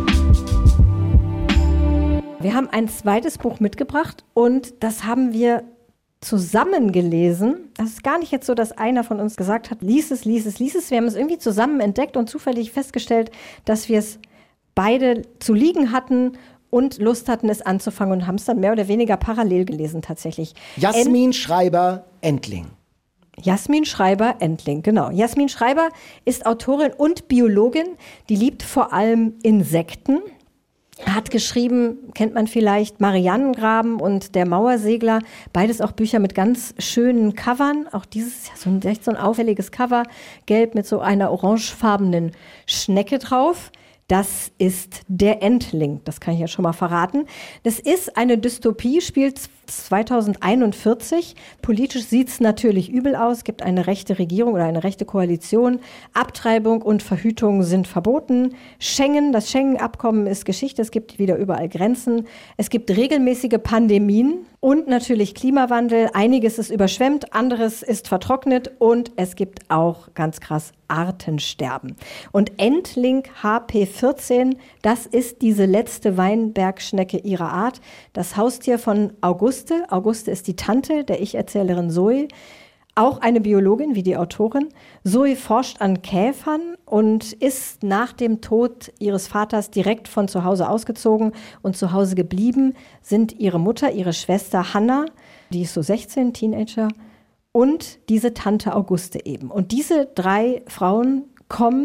Wir haben ein zweites Buch mitgebracht und das haben wir zusammen gelesen. Das ist gar nicht jetzt so, dass einer von uns gesagt hat, lies es, lies es, lies es. Wir haben es irgendwie zusammen entdeckt und zufällig festgestellt, dass wir es beide zu liegen hatten und Lust hatten, es anzufangen und haben es dann mehr oder weniger parallel gelesen tatsächlich. Jasmin Schreiber, Entling. Jasmin Schreiber, Entling, genau. Jasmin Schreiber ist Autorin und Biologin. Die liebt vor allem Insekten. Hat geschrieben, kennt man vielleicht, Marianengraben und Der Mauersegler. Beides auch Bücher mit ganz schönen Covern. Auch dieses ist ja so ein, echt so ein auffälliges Cover. Gelb mit so einer orangefarbenen Schnecke drauf. Das ist Der Entling, das kann ich ja schon mal verraten. Das ist eine Dystopie, spielt zweitausendeinundvierzig. Politisch sieht es natürlich übel aus. Es gibt eine rechte Regierung oder eine rechte Koalition. Abtreibung und Verhütung sind verboten. Schengen, das Schengen-Abkommen ist Geschichte. Es gibt wieder überall Grenzen. Es gibt regelmäßige Pandemien und natürlich Klimawandel. Einiges ist überschwemmt, anderes ist vertrocknet und es gibt auch ganz krass Artensterben. Und Entling H P vierzehn, das ist diese letzte Weinbergschnecke ihrer Art. Das Haustier von Auguste. Auguste ist die Tante der Ich-Erzählerin Zoe. Auch eine Biologin wie die Autorin. Zoe forscht an Käfern und ist nach dem Tod ihres Vaters direkt von zu Hause ausgezogen und zu Hause geblieben sind ihre Mutter, ihre Schwester Hannah, die ist so sechzehn, Teenager, und diese Tante Auguste eben. Und diese drei Frauen kommen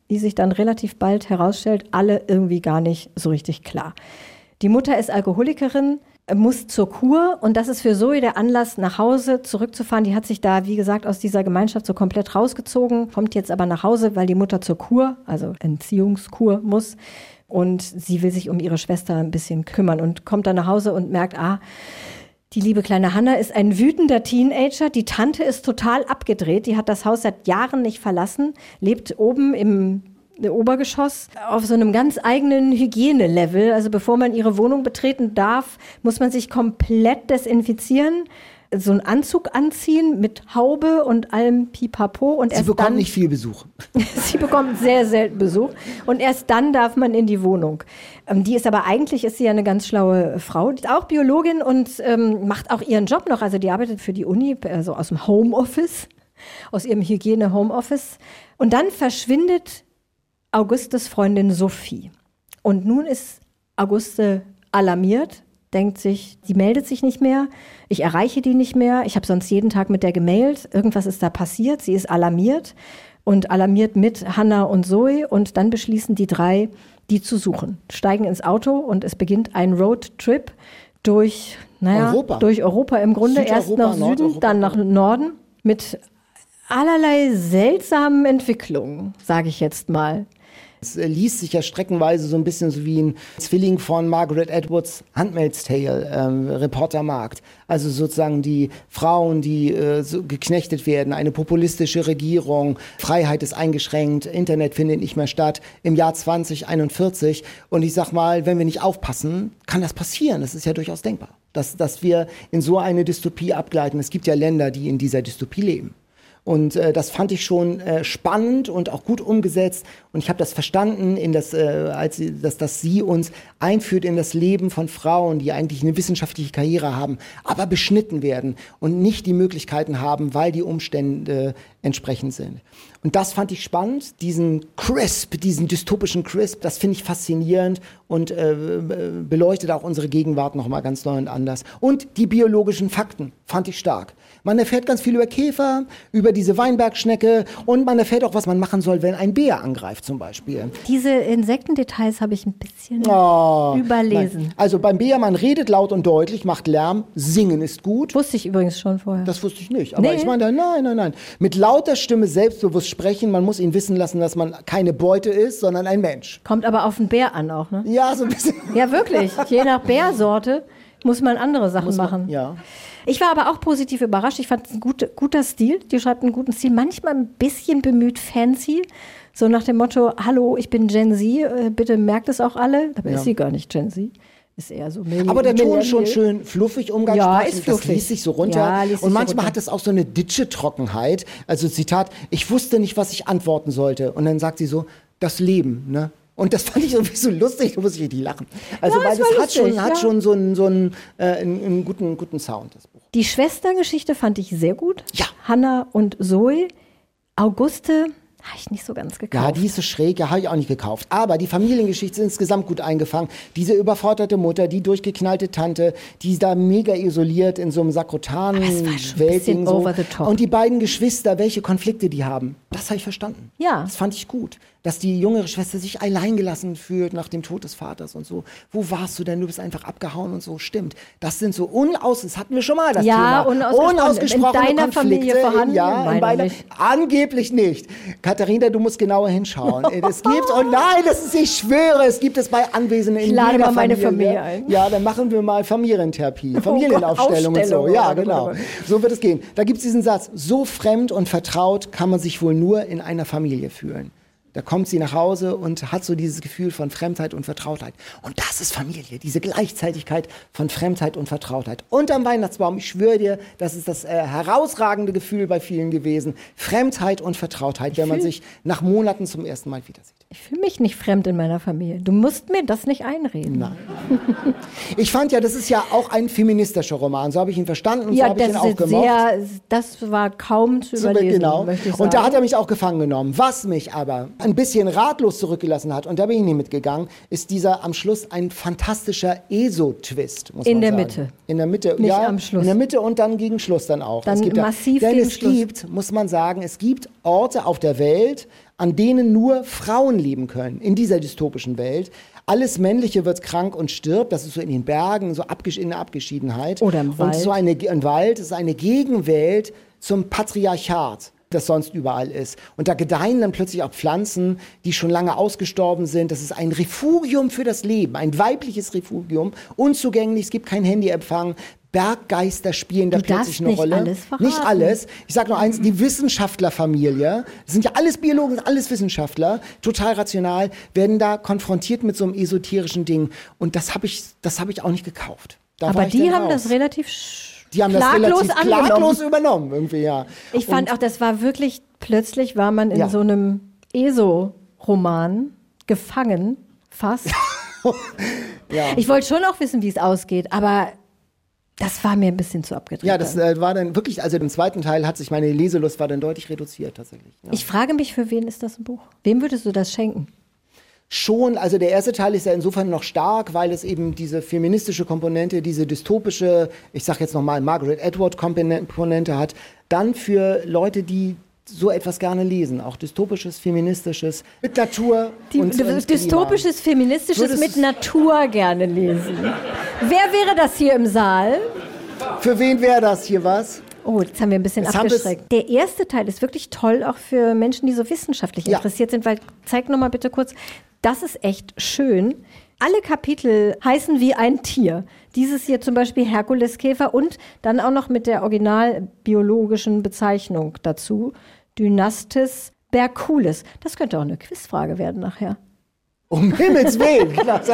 wie sich dann relativ bald herausstellt, alle irgendwie gar nicht so richtig klar. Die Mutter ist Alkoholikerin, muss zur Kur und das ist für Zoe der Anlass, nach Hause zurückzufahren. Die hat sich da, wie gesagt, aus dieser Gemeinschaft so komplett rausgezogen, kommt jetzt aber nach Hause, weil die Mutter zur Kur, also Entziehungskur muss und sie will sich um ihre Schwester ein bisschen kümmern und kommt dann nach Hause und merkt, ah, die liebe kleine Hannah ist ein wütender Teenager. Die Tante ist total abgedreht. Die hat das Haus seit Jahren nicht verlassen, lebt oben im Obergeschoss auf so einem ganz eigenen Hygienelevel. Also bevor man ihre Wohnung betreten darf, muss man sich komplett desinfizieren, so einen Anzug anziehen mit Haube und allem Pipapo. Und Sie erst bekommt dann, nicht viel Besuch. Sie bekommt sehr selten Besuch. Und erst dann darf man in die Wohnung. Ähm, die ist aber eigentlich, ist sie ja eine ganz schlaue Frau, die ist auch Biologin und ähm, macht auch ihren Job noch. Also die arbeitet für die Uni, also aus dem Homeoffice, aus ihrem Hygiene-Homeoffice. Und dann verschwindet Augustes Freundin Sophie. Und nun ist Auguste alarmiert, denkt sich, die meldet sich nicht mehr, ich erreiche die nicht mehr, ich habe sonst jeden Tag mit der gemailt, irgendwas ist da passiert, sie ist alarmiert und alarmiert mit Hannah und Zoe und dann beschließen die drei, die zu suchen, steigen ins Auto und es beginnt ein Roadtrip durch, naja, Europa. durch Europa im Grunde, erst nach Süden, Nordeuropa. dann nach Norden mit allerlei seltsamen Entwicklungen, sage ich jetzt mal. Es äh, liest sich ja streckenweise so ein bisschen so wie ein Zwilling von Margaret Atwoods Handmaid's Tale, ähm, Reportermarkt. Also sozusagen die Frauen, die äh, so geknechtet werden, eine populistische Regierung, Freiheit ist eingeschränkt, Internet findet nicht mehr statt im Jahr zwanzig einundvierzig. Und ich sag mal, wenn wir nicht aufpassen, kann das passieren. Das ist ja durchaus denkbar, dass, dass wir in so eine Dystopie abgleiten. Es gibt ja Länder, die in dieser Dystopie leben. Und äh, das fand ich schon äh, spannend und auch gut umgesetzt. Und ich habe das verstanden, in das, äh, als sie, dass, dass sie uns einführt in das Leben von Frauen, die eigentlich eine wissenschaftliche Karriere haben, aber beschnitten werden und nicht die Möglichkeiten haben, weil die Umstände entsprechend sind. Und das fand ich spannend, diesen Crisp, diesen dystopischen Crisp, das finde ich faszinierend und äh, beleuchtet auch unsere Gegenwart nochmal ganz neu und anders. Und die biologischen Fakten fand ich stark. Man erfährt ganz viel über Käfer, über diese Weinbergschnecke und man erfährt auch, was man machen soll, wenn ein Bär angreift zum Beispiel. Diese Insektendetails habe ich ein bisschen Oh, überlesen. Nein. Also beim Bär, man redet laut und deutlich, macht Lärm, singen ist gut. Wusste ich übrigens schon vorher. Das wusste ich nicht. Aber Nee. ich meine, nein, nein, nein. Mit lauter Stimme selbstbewusst sprechen, man muss ihn wissen lassen, dass man keine Beute ist, sondern ein Mensch. Kommt aber auf den Bär an auch, ne? Ja, so ein bisschen. Ja, wirklich. Je nach Bärsorte muss man andere Sachen Muss man- machen. ja. Ich war aber auch positiv überrascht. Ich fand es ein gut, guter Stil. Die schreibt einen guten Stil. Manchmal ein bisschen bemüht fancy. So nach dem Motto, hallo, ich bin Gen Z, äh, bitte merkt es auch alle. Dabei Ja. ist sie gar nicht Gen Z. Ist eher so Milli- Aber der Ton ist schon Millennial. schön fluffig, umgangssprachlich. Ja, ist Das fluffig. liest sich so runter. Ja, liest sich und so manchmal runter. hat es auch so eine Ditsche-Trockenheit. Also Zitat, ich wusste nicht, was ich antworten sollte. Und dann sagt sie so, das Leben, ne? Und das fand ich irgendwie so lustig, da muss ich richtig lachen. Also, Ja, weil es das war hat schon, lustig, hat ja. schon so einen, so einen, äh, einen, einen, guten, guten Sound, das Buch. Die Schwestergeschichte fand ich sehr gut. Ja. Hannah und Zoe. Auguste habe ich nicht so ganz gekauft. Ja, die ist so schräg, ja, habe ich auch nicht gekauft. Aber die Familiengeschichte ist insgesamt gut eingefangen. Diese überforderte Mutter, die durchgeknallte Tante, die ist da mega isoliert in so einem sakrotanen Aber es war schon ein Weltding. bisschen So. over the top. Und die beiden Geschwister, welche Konflikte die haben, das habe ich verstanden. Ja. Das fand ich gut. Dass die jüngere Schwester sich alleingelassen fühlt nach dem Tod des Vaters und so. Wo warst du denn? Du bist einfach abgehauen und so. Stimmt. Das sind so unaus, das hatten wir schon mal, das Ja, Thema. unausgesprochen. Unausgesprochene In deiner Familie Konflikte. vorhanden, Ja, in in meiner meiner, nicht. angeblich nicht. Katharina, du musst genauer hinschauen. Es gibt, und nein, das ist, ich schwöre, es gibt es bei Anwesenden in Ich lade jeder mal meine Familie. Familie ein. Ja, dann machen wir mal Familientherapie, Familienaufstellung und so. Ausstellung, Ja, oh Gott, genau. oh Gott. So wird es gehen. Da gibt es diesen Satz, so fremd und vertraut kann man sich wohl nur in einer Familie fühlen. Da kommt sie nach Hause und hat so dieses Gefühl von Fremdheit und Vertrautheit. Und das ist Familie, diese Gleichzeitigkeit von Fremdheit und Vertrautheit. Unterm Weihnachtsbaum, ich schwöre dir, das ist das äh, herausragende Gefühl bei vielen gewesen. Fremdheit und Vertrautheit, wenn man sich nach Monaten zum ersten Mal wieder sieht. Ich fühle mich nicht fremd in meiner Familie. Du musst mir das nicht einreden. Nein. Ich fand ja, das ist ja auch ein feministischer Roman. So habe ich ihn verstanden und so Ja, habe ich das ihn auch ist gemocht. sehr, das war kaum zu So, überlesen, genau. möchte ich sagen. Und da hat er mich auch gefangen genommen. Was mich aber ein bisschen ratlos zurückgelassen hat, und da bin ich nicht mitgegangen, ist dieser am Schluss ein fantastischer E S O-Twist, muss In man der sagen. Mitte. In der Mitte, Nicht ja, am Schluss. in der Mitte und dann gegen Schluss dann auch. Dann es gibt massiv da, denn gegen es Schluss. gibt, muss man sagen, es gibt Orte auf der Welt, an denen nur Frauen leben können, in dieser dystopischen Welt. Alles Männliche wird krank und stirbt, das ist so in den Bergen, so abgesch- in der Abgeschiedenheit. Oder im Wald. Und so eine, ein Wald ist eine Gegenwelt zum Patriarchat, das sonst überall ist. Und da gedeihen dann plötzlich auch Pflanzen, die schon lange ausgestorben sind. Das ist ein Refugium für das Leben, ein weibliches Refugium, unzugänglich, es gibt keinen Handyempfang. Berggeister spielen da Du plötzlich darfst eine nicht Rolle. alles verraten. Nicht alles. Ich sage nur eins, die Wissenschaftlerfamilie, das sind ja alles Biologen, alles Wissenschaftler, total rational, werden da konfrontiert mit so einem esoterischen Ding. Und das habe ich, das habe ich auch nicht gekauft. Da war Aber ich die dann haben raus. das relativ sch- Die haben das klaglos relativ angenommen. klaglos übernommen, irgendwie, ja. Ich fand auch, das war wirklich, plötzlich war man in Ja. so einem E S O-Roman gefangen, fast. Ja. Ich wollte schon auch wissen, wie es ausgeht, aber das war mir ein bisschen zu abgedreht. Ja, das äh, war dann wirklich, also im zweiten Teil hat sich meine Leselust war dann deutlich reduziert tatsächlich. Ja. Ich frage mich, für wen ist das ein Buch? Wem würdest du das schenken? Schon, also der erste Teil ist ja insofern noch stark, weil es eben diese feministische Komponente, diese dystopische, ich sag jetzt nochmal Margaret Atwood Komponente hat, dann für Leute, die so etwas gerne lesen, auch dystopisches, feministisches, mit Natur Die, und, und dystopisches, feministisches Würdest- mit Natur gerne lesen. Wer wäre das hier im Saal? Klima. Für wen wäre das hier was? Oh, jetzt haben wir ein bisschen Jetzt haben wir's- abgeschreckt. Der erste Teil ist wirklich toll, auch für Menschen, die so wissenschaftlich Ja. interessiert sind, weil, zeig noch mal bitte kurz, das ist echt schön. Alle Kapitel heißen wie ein Tier. Dieses hier zum Beispiel Herkuleskäfer und dann auch noch mit der originalbiologischen Bezeichnung dazu, Dynastis berculis. Das könnte auch eine Quizfrage werden nachher. Um Himmels Willen. Also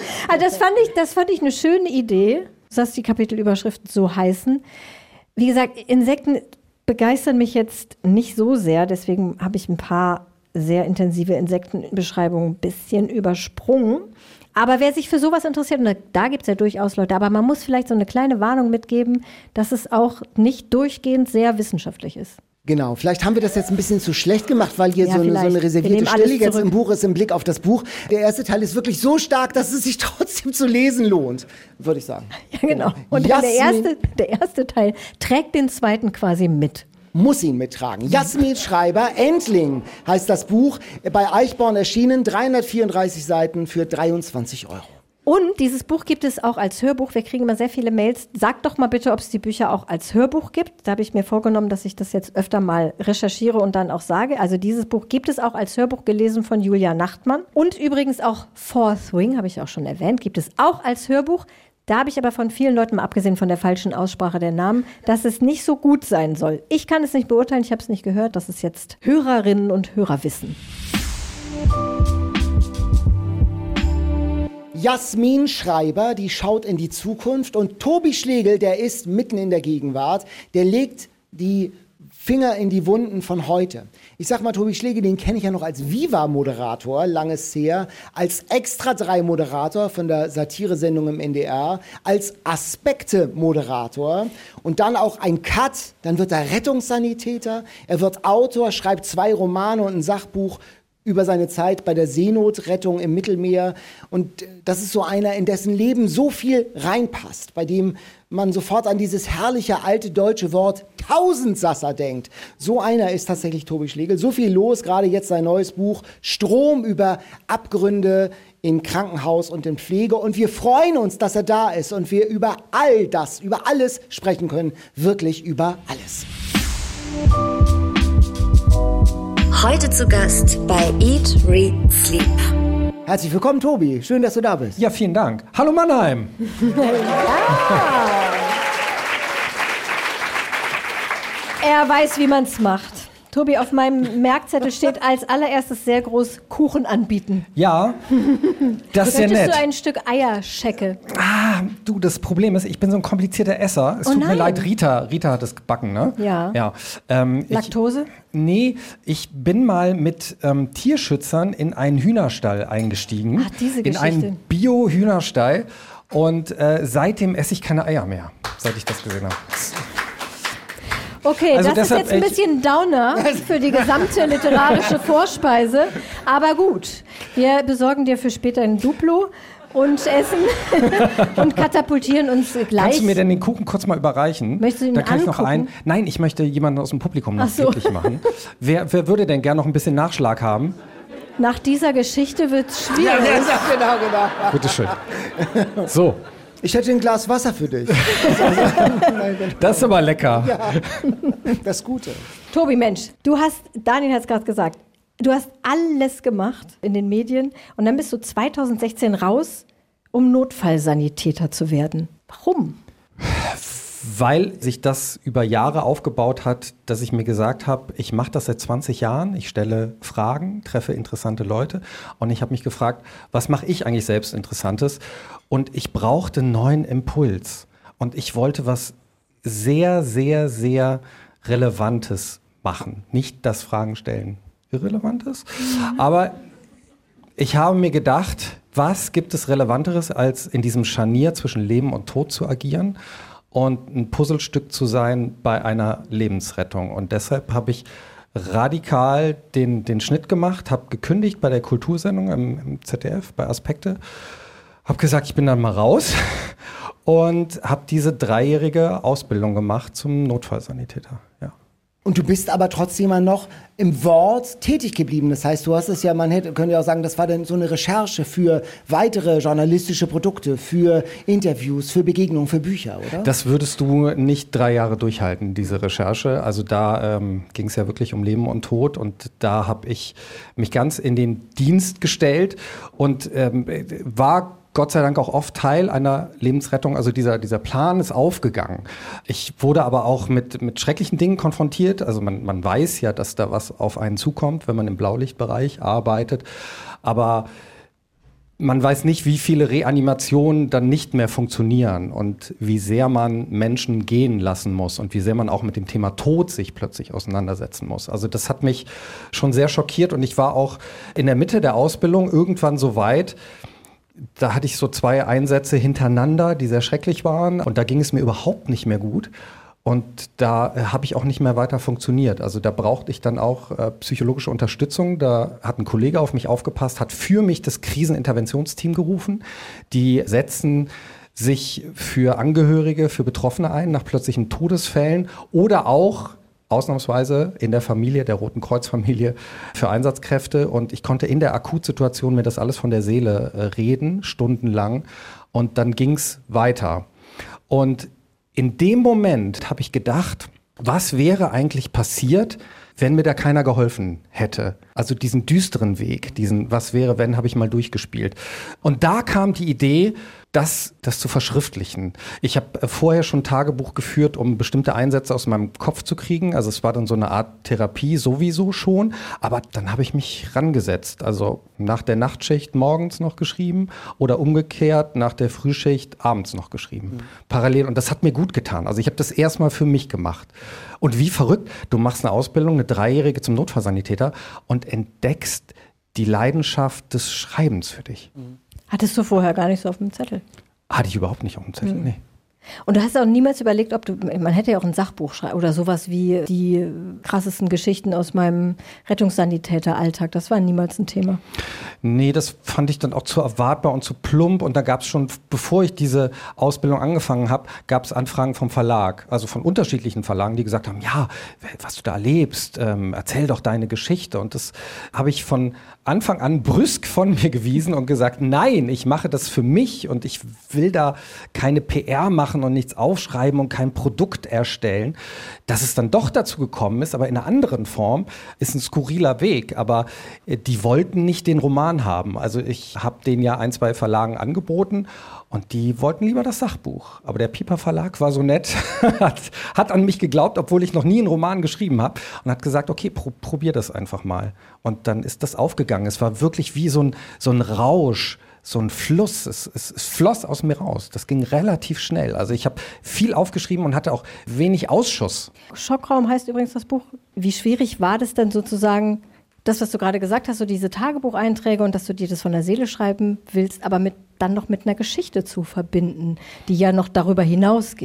das fand ich, das fand ich eine schöne Idee, dass die Kapitelüberschriften so heißen. Wie gesagt, Insekten begeistern mich jetzt nicht so sehr, deswegen habe ich ein paar sehr intensive Insektenbeschreibungen ein bisschen übersprungen. Aber wer sich für sowas interessiert, und da, da gibt es ja durchaus Leute, aber man muss vielleicht so eine kleine Warnung mitgeben, dass es auch nicht durchgehend sehr wissenschaftlich ist. Genau, vielleicht haben wir das jetzt ein bisschen zu schlecht gemacht, weil hier Ja, so, eine, so vielleicht. eine Wir reservierte nehmen alles Stelle jetzt zurück. im Buch ist, im Blick auf das Buch. Der erste Teil ist wirklich so stark, dass es sich trotzdem zu lesen lohnt, würde ich sagen. Ja, genau. Und dann der Jasmin- erste, der erste Teil trägt den zweiten quasi mit. Muss ihn mittragen. Jasmin Schreiber, Entling heißt das Buch, bei Eichborn erschienen, dreihundertvierunddreißig Seiten für dreiundzwanzig Euro. Und dieses Buch gibt es auch als Hörbuch. Wir kriegen immer sehr viele Mails. Sagt doch mal bitte, ob es die Bücher auch als Hörbuch gibt. Da habe ich mir vorgenommen, dass ich das jetzt öfter mal recherchiere und dann auch sage. Also dieses Buch gibt es auch als Hörbuch, gelesen von Julia Nachtmann. Und übrigens auch Fourth Wing, habe ich auch schon erwähnt, gibt es auch als Hörbuch. Da habe ich aber von vielen Leuten, mal abgesehen von der falschen Aussprache der Namen, dass es nicht so gut sein soll. Ich kann es nicht beurteilen, ich habe es nicht gehört. Das ist jetzt Hörerinnen und Hörer wissen. Jasmin Schreiber, die schaut in die Zukunft, und Tobi Schlegel, der ist mitten in der Gegenwart, der legt die Finger in die Wunden von heute. Ich sag mal, Tobi Schlegel, den kenne ich ja noch als Viva-Moderator, langes her, als Extra drei Moderator von der Satiresendung im N D R, als Aspekte-Moderator und dann auch ein Cut, dann wird er Rettungssanitäter, er wird Autor, schreibt zwei Romane und ein Sachbuch über seine Zeit bei der Seenotrettung im Mittelmeer. Und das ist so einer, in dessen Leben so viel reinpasst, bei dem man sofort an dieses herrliche alte deutsche Wort Tausendsasser denkt. So einer ist tatsächlich Tobi Schlegel. So viel los, gerade jetzt sein neues Buch Strom über Abgründe in Krankenhaus und in Pflege. Und wir freuen uns, dass er da ist und wir über all das, über alles sprechen können. Wirklich über alles. Heute zu Gast bei Eat, Read, Sleep. Herzlich willkommen, Tobi. Schön, dass du da bist. Ja, vielen Dank. Hallo Mannheim. Er weiß, wie man es macht. Tobi, auf meinem Merkzettel steht als allererstes sehr groß Kuchen anbieten. Ja, das ist sehr Möchtest nett. du ein Stück Eierschecke? Ah, du, das Problem ist, ich bin so ein komplizierter Esser. Es Oh tut mir nein. leid, Rita. Rita hat es gebacken, ne? Ja. ja. Ähm, Laktose? Ich, nee, ich bin mal mit ähm, Tierschützern in einen Hühnerstall eingestiegen. Ach, diese in Geschichte. einen Bio-Hühnerstall. Und äh, seitdem esse ich keine Eier mehr, seit ich das gesehen habe. Okay, Also das ist deshalb jetzt ein echt- bisschen Downer für die gesamte literarische Vorspeise. Aber gut, wir besorgen dir für später ein Duplo und essen und katapultieren uns gleich. Kannst du mir denn den Kuchen kurz mal überreichen? Möchtest du ihn Da kann ich noch angucken? einen. Nein, ich möchte jemanden aus dem Publikum noch Ach so. glücklich machen. Wer, wer würde denn gern noch ein bisschen Nachschlag haben? Nach dieser Geschichte wird es Ja, schwierig. ja, genau, genau. Bitteschön. So, Ich hätte ein Glas Wasser für dich. das ist aber lecker. Ja, das Gute. Tobi, Mensch, du hast, Daniel hat es gerade gesagt, du hast alles gemacht in den Medien und dann bist du zweitausendsechzehn raus, um Notfallsanitäter zu werden. Warum? Weil sich das über Jahre aufgebaut hat, dass ich mir gesagt habe, ich mache das seit zwanzig Jahren, ich stelle Fragen, treffe interessante Leute und ich habe mich gefragt, was mache ich eigentlich selbst Interessantes? Und ich brauchte einen neuen Impuls und ich wollte was sehr, sehr, sehr Relevantes machen. Nicht das Fragen stellen Irrelevantes, aber ich habe mir gedacht, was gibt es Relevanteres, als in diesem Scharnier zwischen Leben und Tod zu agieren und ein Puzzlestück zu sein bei einer Lebensrettung. Und deshalb habe ich radikal den, den Schnitt gemacht, habe gekündigt bei der Kultursendung im, im Z D F, bei Aspekte, habe gesagt, ich bin dann mal raus und habe diese dreijährige Ausbildung gemacht zum Notfallsanitäter. Ja. Und du bist aber trotzdem mal noch im Wort tätig geblieben. Das heißt, du hast es ja, man hätte, könnte ja auch sagen, das war dann so eine Recherche für weitere journalistische Produkte, für Interviews, für Begegnungen, für Bücher, oder? Das würdest du nicht drei Jahre durchhalten, diese Recherche. Also da ähm, ging es ja wirklich um Leben und Tod und da habe ich mich ganz in den Dienst gestellt und ähm, war Gott sei Dank auch oft Teil einer Lebensrettung. Also dieser, dieser Plan ist aufgegangen. Ich wurde aber auch mit, mit schrecklichen Dingen konfrontiert. Also man, man weiß ja, dass da was auf einen zukommt, wenn man im Blaulichtbereich arbeitet. Aber man weiß nicht, wie viele Reanimationen dann nicht mehr funktionieren und wie sehr man Menschen gehen lassen muss und wie sehr man auch mit dem Thema Tod sich plötzlich auseinandersetzen muss. Also das hat mich schon sehr schockiert und ich war auch in der Mitte der Ausbildung irgendwann so weit, da hatte ich so zwei Einsätze hintereinander, die sehr schrecklich waren und da ging es mir überhaupt nicht mehr gut. Und da äh, habe ich auch nicht mehr weiter funktioniert. Also da brauchte ich dann auch äh, psychologische Unterstützung. Da hat ein Kollege auf mich aufgepasst, hat für mich das Kriseninterventionsteam gerufen. Die setzen sich für Angehörige, für Betroffene ein nach plötzlichen Todesfällen oder auch ausnahmsweise in der Familie, der Roten Kreuz-Familie, für Einsatzkräfte. Und ich konnte in der Akutsituation mir das alles von der Seele äh, reden, stundenlang. Und dann ging's weiter. Und in dem Moment habe ich gedacht, was wäre eigentlich passiert, wenn mir da keiner geholfen hätte? Also diesen düsteren Weg, diesen was wäre, wenn, habe ich mal durchgespielt. Und da kam die Idee, das, das zu verschriftlichen. Ich habe vorher schon Tagebuch geführt, um bestimmte Einsätze aus meinem Kopf zu kriegen. Also es war dann so eine Art Therapie sowieso schon. Aber dann habe ich mich rangesetzt. Also nach der Nachtschicht morgens noch geschrieben oder umgekehrt nach der Frühschicht abends noch geschrieben. Mhm. Parallel. Und das hat mir gut getan. Also ich habe das erstmal für mich gemacht. Und wie verrückt, du machst eine Ausbildung, eine Dreijährige zum Notfallsanitäter und entdeckst die Leidenschaft des Schreibens für dich. Mhm. Hattest du vorher gar nicht so auf dem Zettel? Hatte ich überhaupt nicht auf dem Zettel, mhm. nee. Und du hast auch niemals überlegt, ob du, man hätte ja auch ein Sachbuch schreiben oder sowas wie die krassesten Geschichten aus meinem Rettungssanitäteralltag. Das war niemals ein Thema. Nee, das fand ich dann auch zu erwartbar und zu plump. Und da gab es schon, bevor ich diese Ausbildung angefangen habe, gab es Anfragen vom Verlag, also von unterschiedlichen Verlagen, die gesagt haben, ja, was du da erlebst, ähm, erzähl doch deine Geschichte. Und das habe ich von Anfang an brüsk von mir gewiesen und gesagt, nein, ich mache das für mich und ich will da keine P R machen und nichts aufschreiben und kein Produkt erstellen. Dass es dann doch dazu gekommen ist, aber in einer anderen Form, ist ein skurriler Weg. Aber äh, die wollten nicht den Roman haben. Also ich habe denen ja ein, zwei Verlagen angeboten und die wollten lieber das Sachbuch. Aber der Piper Verlag war so nett, hat, hat an mich geglaubt, obwohl ich noch nie einen Roman geschrieben habe und hat gesagt, okay, pro, probier das einfach mal. Und dann ist das aufgegangen. Es war wirklich wie so ein, so ein Rausch, so ein Fluss. Es, es, es floss aus mir raus. Das ging relativ schnell. Also ich habe viel aufgeschrieben und hatte auch wenig Ausschuss. Schockraum heißt übrigens das Buch. Wie schwierig war das denn sozusagen, das, was du gerade gesagt hast, so diese Tagebucheinträge und dass du dir das von der Seele schreiben willst, aber mit, dann noch mit einer Geschichte zu verbinden, die ja noch darüber hinausgeht?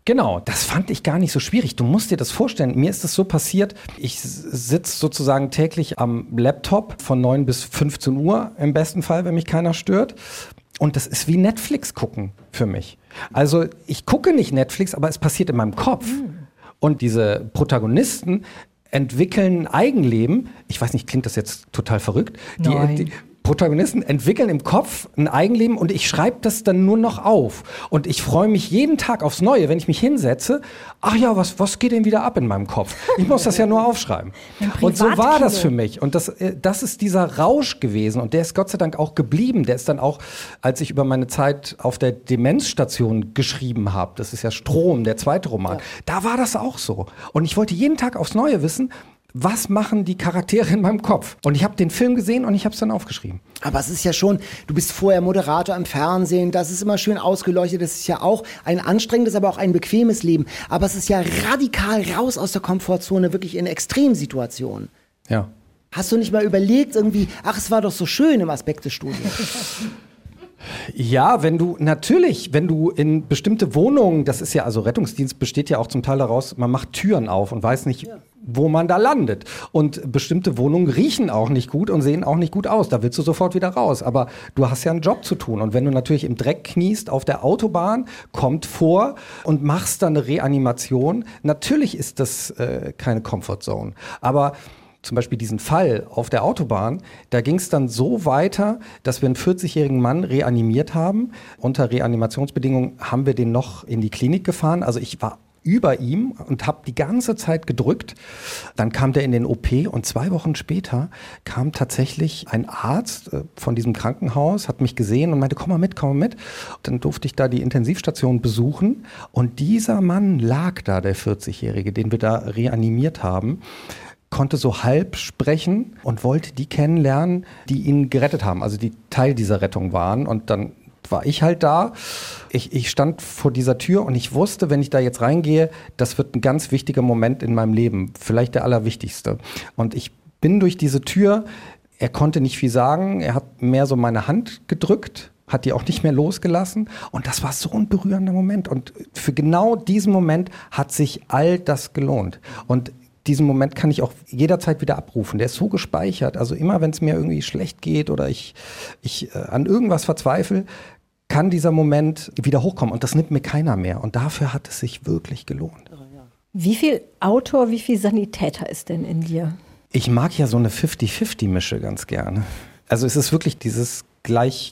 Genau, das fand ich gar nicht so schwierig. Du musst dir das vorstellen. Mir ist das so passiert, ich sitze sozusagen täglich am Laptop von neun bis fünfzehn Uhr im besten Fall, wenn mich keiner stört. Und das ist wie Netflix gucken für mich. Also ich gucke nicht Netflix, aber es passiert in meinem Kopf. Mhm. Und diese Protagonisten entwickeln ein Eigenleben. Ich weiß nicht, klingt das jetzt total verrückt? Die, die Protagonisten entwickeln im Kopf ein Eigenleben und ich schreibe das dann nur noch auf. Und ich freue mich jeden Tag aufs Neue, wenn ich mich hinsetze. Ach ja, was, was geht denn wieder ab in meinem Kopf? Ich muss das ja nur aufschreiben. Und so war das für mich. Und das, das ist dieser Rausch gewesen. Und der ist Gott sei Dank auch geblieben. Der ist dann auch, als ich über meine Zeit auf der Demenzstation geschrieben habe, das ist ja Strom, der zweite Roman, ja. Da war das auch so. Und ich wollte jeden Tag aufs Neue wissen, was machen die Charaktere in meinem Kopf? Und ich habe den Film gesehen und ich habe es dann aufgeschrieben. Aber es ist ja schon, du bist vorher Moderator im Fernsehen, das ist immer schön ausgeleuchtet, das ist ja auch ein anstrengendes, aber auch ein bequemes Leben. Aber es ist ja radikal raus aus der Komfortzone, wirklich in Extremsituationen. Ja. Hast du nicht mal überlegt irgendwie, ach, es war doch so schön im Aspektestudio? Ja, wenn du, natürlich, wenn du in bestimmte Wohnungen, das ist ja, also Rettungsdienst besteht ja auch zum Teil daraus, man macht Türen auf und weiß nicht, ja. wo man da landet. Und bestimmte Wohnungen riechen auch nicht gut und sehen auch nicht gut aus. Da willst du sofort wieder raus. Aber du hast ja einen Job zu tun. Und wenn du natürlich im Dreck kniest auf der Autobahn, kommt vor und machst dann eine Reanimation, natürlich ist das äh, keine Comfortzone. Aber zum Beispiel diesen Fall auf der Autobahn, da ging es dann so weiter, dass wir einen vierzigjährigen Mann reanimiert haben. Unter Reanimationsbedingungen haben wir den noch in die Klinik gefahren. Also ich war über ihm und habe die ganze Zeit gedrückt. Dann kam der in den O P und zwei Wochen später kam tatsächlich ein Arzt äh, von diesem Krankenhaus, hat mich gesehen und meinte, komm mal mit, komm mal mit. Dann durfte ich da die Intensivstation besuchen und dieser Mann lag da, der vierzigjährige, den wir da reanimiert haben, konnte so halb sprechen und wollte die kennenlernen, die ihn gerettet haben, also die Teil dieser Rettung waren. Und dann war ich halt da. Ich, ich stand vor dieser Tür und ich wusste, wenn ich da jetzt reingehe, das wird ein ganz wichtiger Moment in meinem Leben, vielleicht der allerwichtigste. Und ich bin durch diese Tür, er konnte nicht viel sagen, er hat mehr so meine Hand gedrückt, hat die auch nicht mehr losgelassen und das war so ein berührender Moment. Und für genau diesen Moment hat sich all das gelohnt. Und diesen Moment kann ich auch jederzeit wieder abrufen. Der ist so gespeichert. Also immer, wenn es mir irgendwie schlecht geht oder ich, ich äh, an irgendwas verzweifle, kann dieser Moment wieder hochkommen. Und das nimmt mir keiner mehr. Und dafür hat es sich wirklich gelohnt. Wie viel Autor, wie viel Sanitäter ist denn in dir? Ich mag ja so eine fifty-fifty-Mische ganz gerne. Also es ist wirklich dieses Gleichgewicht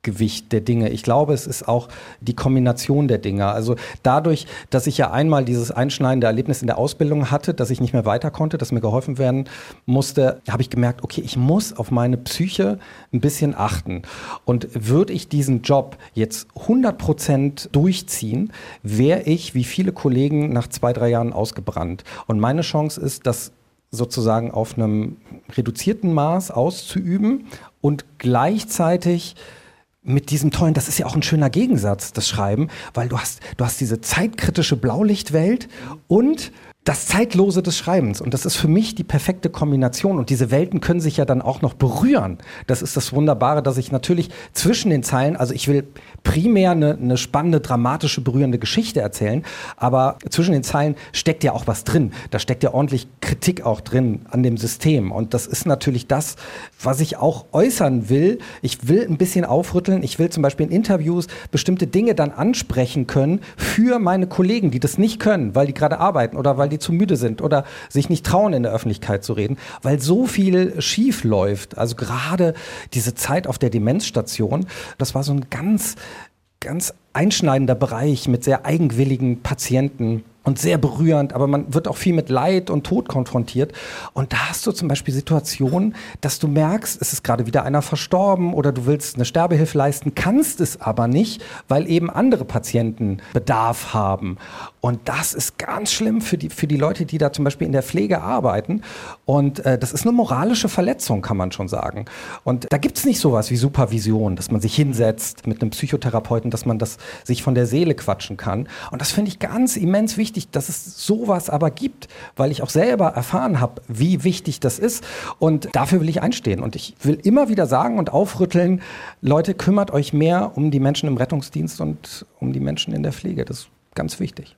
der Dinge. Ich glaube, es ist auch die Kombination der Dinge. Also dadurch, dass ich ja einmal dieses einschneidende Erlebnis in der Ausbildung hatte, dass ich nicht mehr weiter konnte, dass mir geholfen werden musste, habe ich gemerkt, okay, ich muss auf meine Psyche ein bisschen achten. Und würde ich diesen Job jetzt hundert Prozent durchziehen, wäre ich, wie viele Kollegen, nach zwei, drei Jahren ausgebrannt. Und meine Chance ist, das sozusagen auf einem reduzierten Maß auszuüben und gleichzeitig mit diesem tollen, das ist ja auch ein schöner Gegensatz, das Schreiben, weil du hast, du hast diese zeitkritische Blaulichtwelt und das Zeitlose des Schreibens. Und das ist für mich die perfekte Kombination. Und diese Welten können sich ja dann auch noch berühren. Das ist das Wunderbare, dass ich natürlich zwischen den Zeilen, also ich will primär eine, eine spannende, dramatische, berührende Geschichte erzählen, aber zwischen den Zeilen steckt ja auch was drin. Da steckt ja ordentlich Kritik auch drin an dem System. Und das ist natürlich das, was ich auch äußern will. Ich will ein bisschen aufrütteln. Ich will zum Beispiel in Interviews bestimmte Dinge dann ansprechen können für meine Kollegen, die das nicht können, weil die gerade arbeiten oder weil die zu müde sind oder sich nicht trauen, in der Öffentlichkeit zu reden, weil so viel schief läuft. Also gerade diese Zeit auf der Demenzstation, das war so ein ganz, ganz einschneidender Bereich mit sehr eigenwilligen Patienten und sehr berührend, aber man wird auch viel mit Leid und Tod konfrontiert. Und da hast du zum Beispiel Situationen, dass du merkst, es ist gerade wieder einer verstorben oder du willst eine Sterbehilfe leisten, kannst es aber nicht, weil eben andere Patienten Bedarf haben. Und das ist ganz schlimm für die, für die Leute, die da zum Beispiel in der Pflege arbeiten. Und äh, das ist eine moralische Verletzung, kann man schon sagen. Und da gibt es nicht sowas wie Supervision, dass man sich hinsetzt mit einem Psychotherapeuten, dass man das sich von der Seele quatschen kann. Und das finde ich ganz immens wichtig, dass es sowas aber gibt, weil ich auch selber erfahren habe, wie wichtig das ist. Und dafür will ich einstehen. Und ich will immer wieder sagen und aufrütteln, Leute, kümmert euch mehr um die Menschen im Rettungsdienst und um die Menschen in der Pflege. Das ganz wichtig.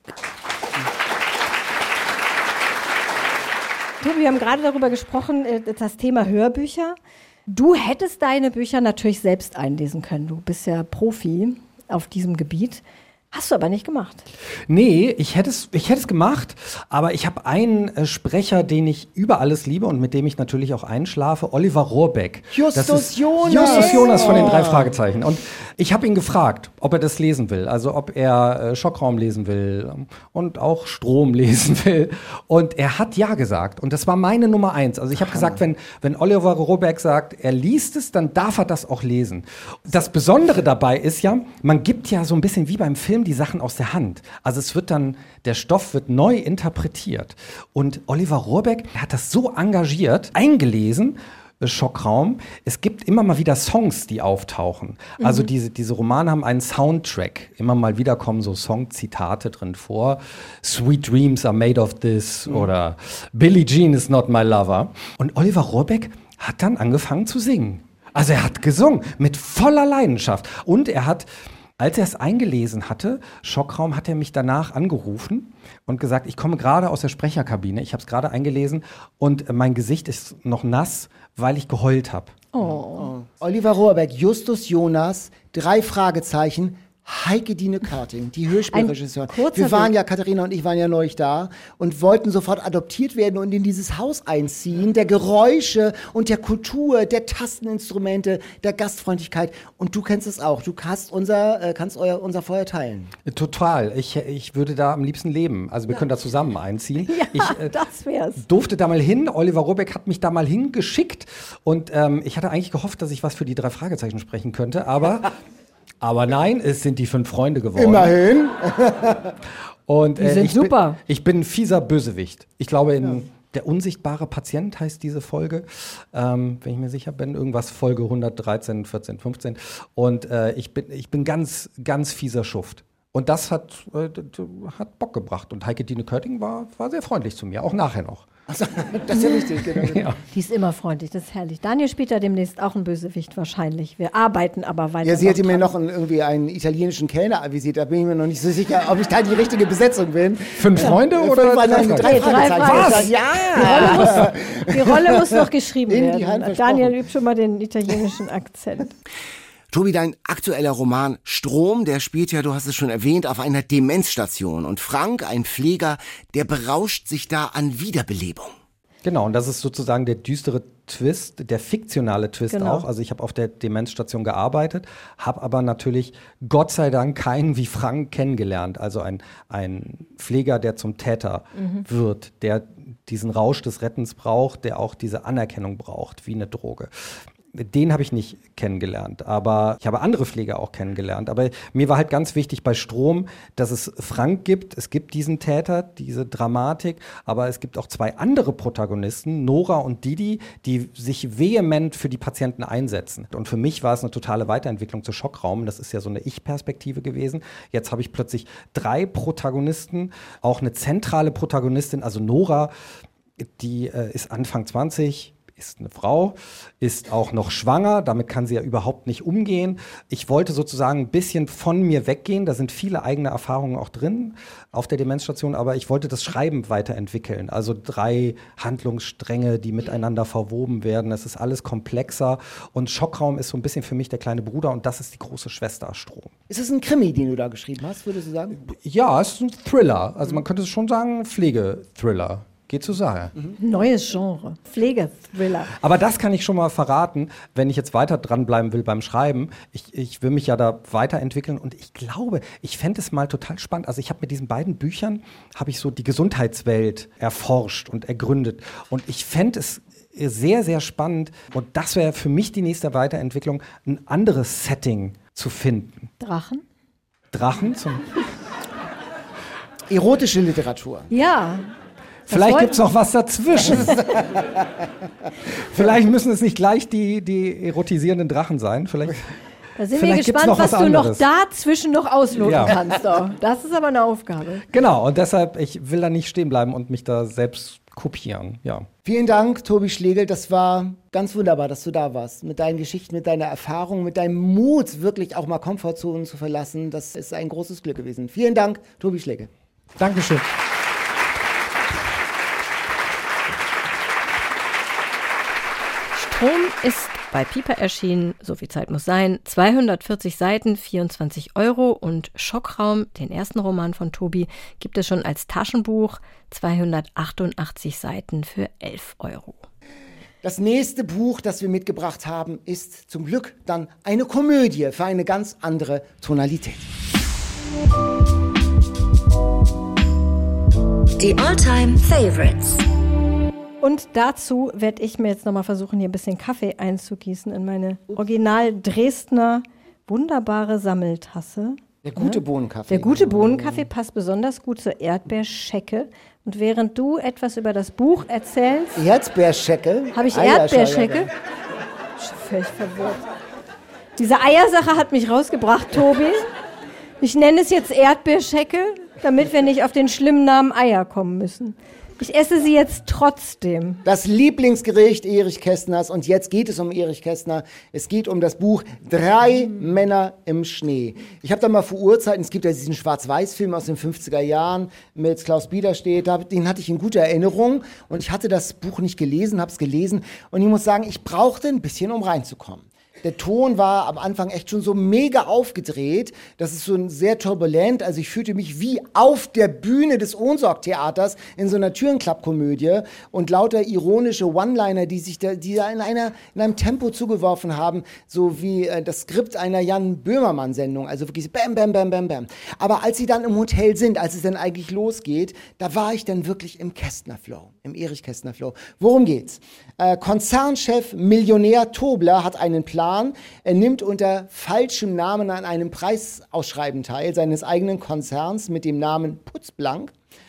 Tobi, wir haben gerade darüber gesprochen, das Thema Hörbücher. Du hättest deine Bücher natürlich selbst einlesen können. Du bist ja Profi auf diesem Gebiet. Hast du aber nicht gemacht. Nee, ich hätte es ich hätte es gemacht, aber ich habe einen äh, Sprecher, den ich über alles liebe und mit dem ich natürlich auch einschlafe, Oliver Rohrbeck. Justus Das ist Jonas. Justus Jonas von den Oh. drei Fragezeichen. Und ich habe ihn gefragt, ob er das lesen will, also ob er äh, Schockraum lesen will ähm, und auch Strom lesen will. Und er hat ja gesagt. Und das war meine Nummer eins. Also ich habe gesagt, wenn, wenn Oliver Rohrbeck sagt, er liest es, dann darf er das auch lesen. Das Besondere dabei ist ja, man gibt ja so ein bisschen wie beim Film die Sachen aus der Hand. Also es wird dann, der Stoff wird neu interpretiert. Und Oliver Rohrbeck hat das so engagiert, eingelesen, äh, Schockraum. Es gibt immer mal wieder Songs, die auftauchen. Also Mhm. diese, diese Romane haben einen Soundtrack. Immer mal wieder kommen so Songzitate drin vor. Sweet Dreams are made of this Mhm. oder Billie Jean is not my lover. Und Oliver Rohrbeck hat dann angefangen zu singen. Also er hat gesungen mit voller Leidenschaft. Und er hat, als er es eingelesen hatte, Schockraum, hat er mich danach angerufen und gesagt, ich komme gerade aus der Sprecherkabine, ich habe es gerade eingelesen und mein Gesicht ist noch nass, weil ich geheult habe. Oh. Oliver Rohrbeck, Justus Jonas, drei Fragezeichen, Heike Dine Körting, die Hörspielregisseurin. kurzer Wir waren Weg. ja, Katharina und ich waren ja neulich da und wollten sofort adoptiert werden und in dieses Haus einziehen, der Geräusche und der Kultur, der Tasteninstrumente, der Gastfreundlichkeit. Und du kennst es auch. Du kannst unser, äh, kannst euer, unser Feuer teilen. Total. Ich, ich würde da am liebsten leben. Also wir können da zusammen einziehen. Ja, ich, äh, das wär's. durfte da mal hin. Oliver Rohrbeck hat mich da mal hingeschickt. Und ähm, ich hatte eigentlich gehofft, dass ich was für die drei Fragezeichen sprechen könnte. Aber, aber nein, es sind die fünf Freunde geworden. Immerhin. Und, Die sind ich super. Bin, ich bin ein fieser Bösewicht. Ich glaube, in Der unsichtbare Patient heißt diese Folge, ähm, wenn ich mir sicher bin, irgendwas Folge hundertdreizehn, vierzehn, fünfzehn. Und äh, ich bin, ich bin ganz, ganz fieser Schuft. Und das hat, äh, hat Bock gebracht. Und Heike Dine Körting war, war sehr freundlich zu mir, auch nachher noch. Also, das ist ja wichtig, genau. Ja. Die ist immer freundlich, das ist herrlich. Daniel spielt ja demnächst auch ein Bösewicht wahrscheinlich. Wir arbeiten aber weiter. Ja, sie hätte mir dran. noch einen, irgendwie einen italienischen Kellner avisiert. Da bin ich mir noch nicht so sicher, ob ich da die richtige Besetzung bin. Fünf Freunde Fünf, oder nein, drei drei, Nee, drei Fragezeichen. Fragezeichen. Ja! Die Rolle, muss, die Rolle muss noch geschrieben In die werden. Hand versprochen. Daniel übt schon mal den italienischen Akzent. Tobi, dein aktueller Roman Strom, der spielt ja, du hast es schon erwähnt, auf einer Demenzstation. Und Frank, ein Pfleger, der berauscht sich da an Wiederbelebung. Genau, und das ist sozusagen der düstere Twist, der fiktionale Twist Genau. auch. Also ich habe auf der Demenzstation gearbeitet, habe aber natürlich Gott sei Dank keinen wie Frank kennengelernt. Also ein, ein Pfleger, der zum Täter Mhm. wird, der diesen Rausch des Rettens braucht, der auch diese Anerkennung braucht, wie eine Droge. Den habe ich nicht kennengelernt, aber ich habe andere Pfleger auch kennengelernt. Aber mir war halt ganz wichtig bei Strom, dass es Frank gibt. Es gibt diesen Täter, diese Dramatik, aber es gibt auch zwei andere Protagonisten, Nora und Didi, die sich vehement für die Patienten einsetzen. Und für mich war es eine totale Weiterentwicklung zu Schockraum. Das ist ja so eine Ich-Perspektive gewesen. Jetzt habe ich plötzlich drei Protagonisten, auch eine zentrale Protagonistin, also Nora, die äh, ist Anfang zwanzig, ist eine Frau, ist auch noch schwanger, damit kann sie ja überhaupt nicht umgehen. Ich wollte sozusagen ein bisschen von mir weggehen, da sind viele eigene Erfahrungen auch drin auf der Demenzstation, aber ich wollte das Schreiben weiterentwickeln. Also drei Handlungsstränge, die miteinander verwoben werden, es ist alles komplexer und Schockraum ist so ein bisschen für mich der kleine Bruder und das ist die große Schwester Strom. Ist es ein Krimi, den du da geschrieben hast, würdest du sagen? Ja, es ist ein Thriller, also man könnte schon sagen Pflegethriller. Geht zur Sache. Neues Genre, Pflegethriller. Aber das kann ich schon mal verraten, wenn ich jetzt weiter dranbleiben will beim Schreiben. Ich, ich will mich ja da weiterentwickeln und ich glaube, ich fände es mal total spannend. Also ich habe mit diesen beiden Büchern, habe ich so die Gesundheitswelt erforscht und ergründet. Und ich fände es sehr, sehr spannend und das wäre für mich die nächste Weiterentwicklung, ein anderes Setting zu finden. Drachen? Drachen zum... Erotische Literatur. Ja. Vielleicht wollten- gibt es noch was dazwischen. Vielleicht müssen es nicht gleich die, die erotisierenden Drachen sein. Vielleicht, Da sind vielleicht wir gibt's gespannt, noch was, was du noch anderes. dazwischen noch ausloten Ja. kannst. Doch. Das ist aber eine Aufgabe. Genau, und deshalb, ich will da nicht stehen bleiben und mich da selbst kopieren, ja. Vielen Dank, Tobi Schlegel. Das war ganz wunderbar, dass du da warst. Mit deinen Geschichten, mit deiner Erfahrung, mit deinem Mut, wirklich auch mal Komfortzonen zu verlassen. Das ist ein großes Glück gewesen. Vielen Dank, Tobi Schlegel. Dankeschön. Strom ist bei Piper erschienen, so viel Zeit muss sein, zweihundertvierzig Seiten, vierundzwanzig Euro und Schockraum, den ersten Roman von Tobi, gibt es schon als Taschenbuch, zweihundertachtundachtzig Seiten für elf Euro. Das nächste Buch, das wir mitgebracht haben, ist zum Glück dann eine Komödie für eine ganz andere Tonalität. Die All-Time Favorites. Und dazu werde ich mir jetzt nochmal versuchen, hier ein bisschen Kaffee einzugießen in meine original Dresdner wunderbare Sammeltasse. Der gute Bohnenkaffee. Der gute Bohnenkaffee passt besonders gut zur Erdbeerschecke. Und während du etwas über das Buch erzählst... Erdbeerschecke? Habe ich Erdbeerschecke? Völlig verwirrt. Diese Eiersache hat mich rausgebracht, Tobi. Ich nenne es jetzt Erdbeerschecke, damit wir nicht auf den schlimmen Namen Eier kommen müssen. Ich esse sie jetzt trotzdem. Das Lieblingsgericht Erich Kästners. Und jetzt geht es um Erich Kästner. Es geht um das Buch Drei Männer im Schnee. Ich habe da mal vor Urzeiten, es gibt ja diesen Schwarz-Weiß-Film aus den fünfziger Jahren mit Klaus Biederstedt, den hatte ich in guter Erinnerung. Und ich hatte das Buch nicht gelesen, habe es gelesen. Und ich muss sagen, ich brauchte ein bisschen, um reinzukommen. Der Ton war am Anfang echt schon so mega aufgedreht. Das ist so sehr turbulent. Also ich fühlte mich wie auf der Bühne des Ohnsorg-Theaters in so einer Türenklappkomödie und lauter ironische One-Liner, die sich da, die da in, einer, in einem Tempo zugeworfen haben, so wie äh, das Skript einer Jan Böhmermann-Sendung. Also wirklich bam, bam, bam, bam, bam. Aber als sie dann im Hotel sind, als es dann eigentlich losgeht, da war ich dann wirklich im Kästner-Flow, im Erich Kästner-Flow. Worum geht's? Äh, Konzernchef Millionär Tobler hat einen Plan. Er nimmt unter falschem Namen an einem Preisausschreiben teil, seines eigenen Konzerns mit dem Namen Putzblank.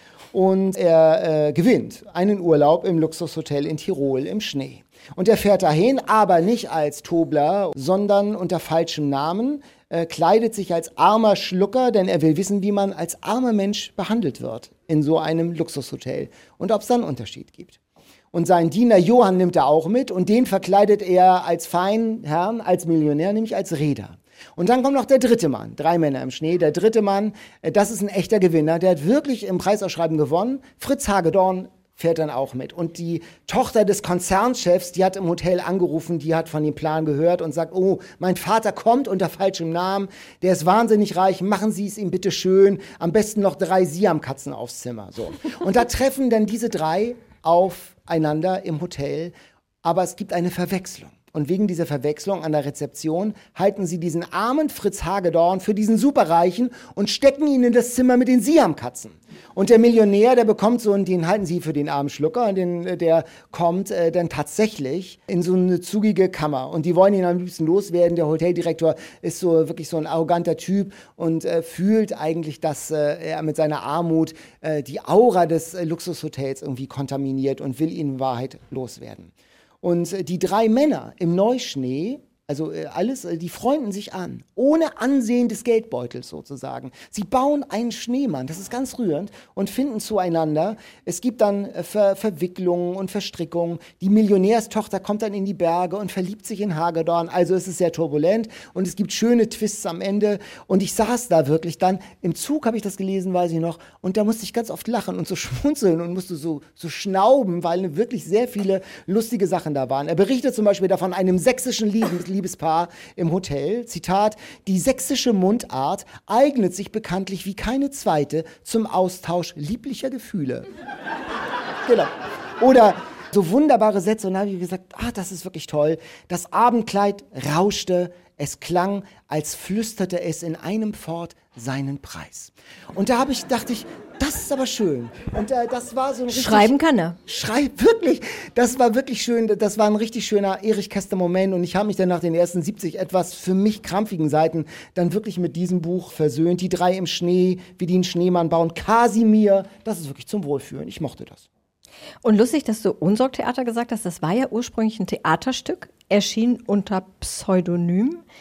Und er äh, gewinnt einen Urlaub im Luxushotel in Tirol im Schnee. Und er fährt dahin, aber nicht als Tobler, sondern unter falschem Namen, äh, kleidet sich als armer Schlucker, denn er will wissen, wie man als armer Mensch behandelt wird in so einem Luxushotel und ob es da einen Unterschied gibt. Und seinen Diener Johann nimmt er auch mit und den verkleidet er als Feinherrn, als Millionär, nämlich als Reeder. Und dann kommt noch der dritte Mann, drei Männer im Schnee. Der dritte Mann, das ist ein echter Gewinner, der hat wirklich im Preisausschreiben gewonnen. Fritz Hagedorn fährt dann auch mit. Und die Tochter des Konzernchefs, die hat im Hotel angerufen, die hat von dem Plan gehört und sagt, oh, mein Vater kommt unter falschem Namen, der ist wahnsinnig reich, machen Sie es ihm bitte schön, am besten noch drei Siamkatzen aufs Zimmer. So. Und da treffen dann diese drei aufeinander im Hotel, aber es gibt eine Verwechslung. Und wegen dieser Verwechslung an der Rezeption halten sie diesen armen Fritz Hagedorn für diesen Superreichen und stecken ihn in das Zimmer mit den Siamkatzen. Und der Millionär, der bekommt so, und den halten sie für den armen Schlucker, und den, der kommt äh, dann tatsächlich in so eine zugige Kammer. Und die wollen ihn am liebsten loswerden. Der Hoteldirektor ist so wirklich so ein arroganter Typ und äh, fühlt eigentlich, dass äh, er mit seiner Armut äh, die Aura des äh, Luxushotels irgendwie kontaminiert und will ihn in Wahrheit loswerden. Und die drei Männer im Neuschnee, also alles, die freunden sich an, ohne Ansehen des Geldbeutels sozusagen. Sie bauen einen Schneemann, das ist ganz rührend, und finden zueinander. Es gibt dann Ver- Verwicklungen und Verstrickungen. Die Millionärstochter kommt dann in die Berge und verliebt sich in Hagedorn. Also es ist sehr turbulent und es gibt schöne Twists am Ende. Und ich saß da wirklich dann, im Zug habe ich das gelesen, weiß ich noch, und da musste ich ganz oft lachen und so schmunzeln und musste so, so schnauben, weil wirklich sehr viele lustige Sachen da waren. Er berichtet zum Beispiel davon einem sächsischen Lieben, Liebespaar im Hotel, Zitat, die sächsische Mundart eignet sich bekanntlich wie keine zweite zum Austausch lieblicher Gefühle. Genau. Oder so wunderbare Sätze, und da habe ich gesagt, ah, das ist wirklich toll. Das Abendkleid rauschte, es klang, als flüsterte es in einem fort seinen Preis. Und da habe ich, dachte ich, das ist aber schön. Und äh, das war so ein richtig... Schreiben kann er. Schreibt, wirklich. Das war wirklich schön. Das war ein richtig schöner Erich Kästner-Moment. Und ich habe mich dann nach den ersten siebzig etwas für mich krampfigen Seiten dann wirklich mit diesem Buch versöhnt. Die drei im Schnee, wie die einen Schneemann bauen. Kasimir, das ist wirklich zum Wohlfühlen. Ich mochte das. Und lustig, dass du Ohnsorg-Theater gesagt hast. Das war ja ursprünglich ein Theaterstück, erschien unter Pseudonym.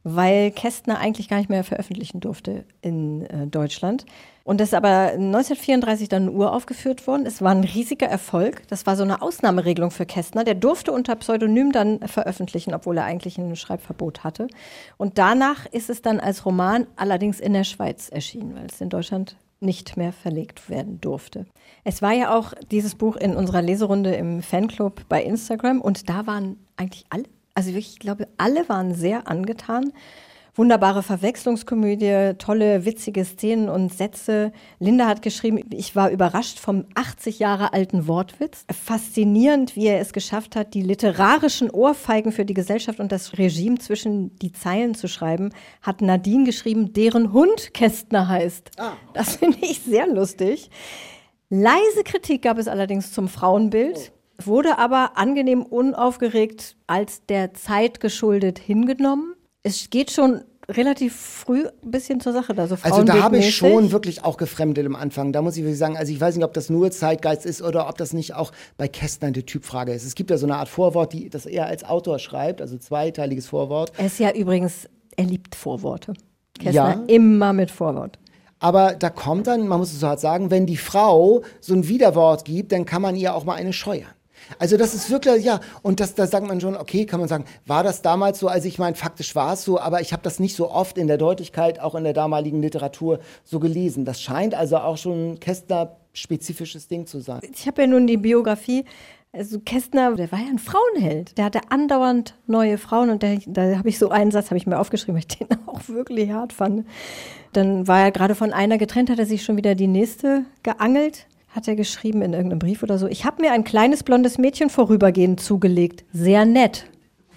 weil Kästner eigentlich gar nicht mehr veröffentlichen durfte in äh, Deutschland. Und das ist aber neunzehnhundertvierunddreißig dann uraufgeführt worden. Es war ein riesiger Erfolg. Das war so eine Ausnahmeregelung für Kästner. Der durfte unter Pseudonym dann veröffentlichen, obwohl er eigentlich ein Schreibverbot hatte. Und danach ist es dann als Roman allerdings in der Schweiz erschienen, weil es in Deutschland nicht mehr verlegt werden durfte. Es war ja auch dieses Buch in unserer Leserunde im Fanclub bei Instagram und da waren eigentlich alle, also wirklich, ich glaube, alle waren sehr angetan. Wunderbare Verwechslungskomödie, tolle, witzige Szenen und Sätze. Linda hat geschrieben, ich war überrascht vom achtzig Jahre alten Wortwitz. Faszinierend, wie er es geschafft hat, die literarischen Ohrfeigen für die Gesellschaft und das Regime zwischen die Zeilen zu schreiben, hat Nadine geschrieben, deren Hund Kästner heißt. Ah. Das finde ich sehr lustig. Leise Kritik gab es allerdings zum Frauenbild, wurde aber angenehm unaufgeregt als der Zeit geschuldet hingenommen. Es geht schon relativ früh ein bisschen zur Sache da, so Also da habe ich schon wirklich auch gefremdet am Anfang. Da muss ich wirklich sagen, also ich weiß nicht, ob das nur Zeitgeist ist oder ob das nicht auch bei Kästner eine Typfrage ist. Es gibt ja so eine Art Vorwort, die das er als Autor schreibt, also zweiteiliges Vorwort. Er ist ja übrigens, er liebt Vorworte. Kästner ja. Immer mit Vorwort. Aber da kommt dann, man muss es so hart sagen, wenn die Frau so ein Widerwort gibt, dann kann man ihr auch mal eine scheuern. Also das ist wirklich, ja, und das, da sagt man schon, okay, kann man sagen, war das damals so, also ich meine, faktisch war es so, aber ich habe das nicht so oft in der Deutlichkeit, auch in der damaligen Literatur so gelesen. Das scheint also auch schon ein Kästner-spezifisches Ding zu sein. Ich habe ja nun die Biografie, also Kästner, der war ja ein Frauenheld, der hatte andauernd neue Frauen und der, da habe ich so einen Satz, habe ich mir aufgeschrieben, weil ich den auch wirklich hart fand. Dann war er gerade von einer getrennt, hat er sich schon wieder die nächste geangelt. Hat er geschrieben in irgendeinem Brief oder so. Ich habe mir ein kleines blondes Mädchen vorübergehend zugelegt. Sehr nett.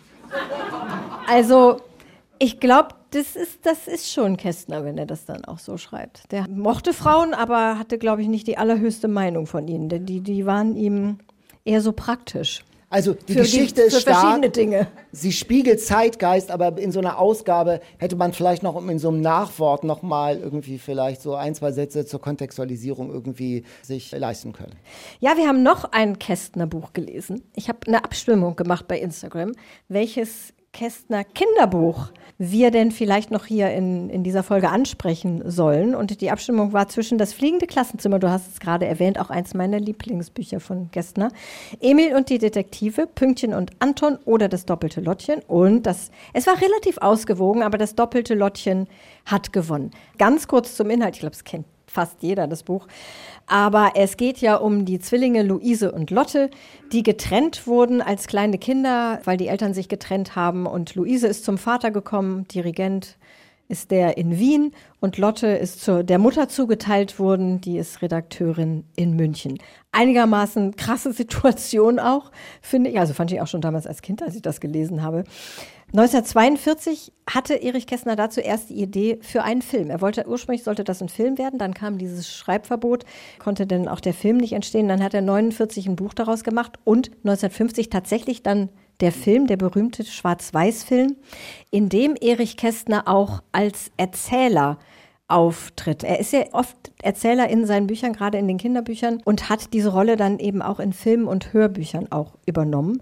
Also, ich glaube, das ist, das ist schon Kästner, wenn er das dann auch so schreibt. Der mochte Frauen, aber hatte, glaube ich, nicht die allerhöchste Meinung von ihnen. Denn die, die waren ihm eher so praktisch. Also die für Geschichte die, ist für stark, verschiedene Dinge. Sie spiegelt Zeitgeist, aber in so einer Ausgabe hätte man vielleicht noch in so einem Nachwort noch mal irgendwie vielleicht so ein, zwei Sätze zur Kontextualisierung irgendwie sich leisten können. Ja, wir haben noch ein Kästner-Buch gelesen. Ich habe eine Abstimmung gemacht bei Instagram, welches Kästner Kinderbuch wir denn vielleicht noch hier in, in dieser Folge ansprechen sollen. Und die Abstimmung war zwischen Das fliegende Klassenzimmer, du hast es gerade erwähnt, auch eins meiner Lieblingsbücher von Kästner, Emil und die Detektive, Pünktchen und Anton oder Das doppelte Lottchen. Und das, es war relativ ausgewogen, aber Das doppelte Lottchen hat gewonnen. Ganz kurz zum Inhalt, ich glaube, es kennt fast jeder, das Buch. Aber es geht ja um die Zwillinge Luise und Lotte, die getrennt wurden als kleine Kinder, weil die Eltern sich getrennt haben. Und Luise ist zum Vater gekommen, Dirigent ist der in Wien. Und Lotte ist zur, der Mutter zugeteilt worden, die ist Redakteurin in München. Einigermaßen krasse Situation auch, finde ich. Also fand ich auch schon damals als Kind, als ich das gelesen habe. neunzehnhundertzweiundvierzig hatte Erich Kästner dazu erst die Idee für einen Film. Er wollte, ursprünglich sollte das ein Film werden, dann kam dieses Schreibverbot, konnte dann auch der Film nicht entstehen. Dann hat er neunundvierzig ein Buch daraus gemacht und neunzehnhundertfünfzig tatsächlich dann der Film, der berühmte Schwarz-Weiß-Film, in dem Erich Kästner auch als Erzähler auftritt. Er ist ja oft Erzähler in seinen Büchern, gerade in den Kinderbüchern, und hat diese Rolle dann eben auch in Filmen und Hörbüchern auch übernommen.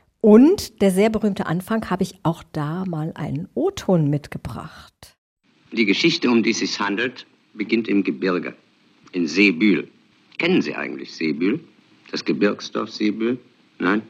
Und der sehr berühmte Anfang habe ich auch da mal einen O-Ton mitgebracht. Die Geschichte, um die es sich handelt, beginnt im Gebirge, in Seebühl. Kennen Sie eigentlich Seebühl? Das Gebirgsdorf Seebühl? Nein?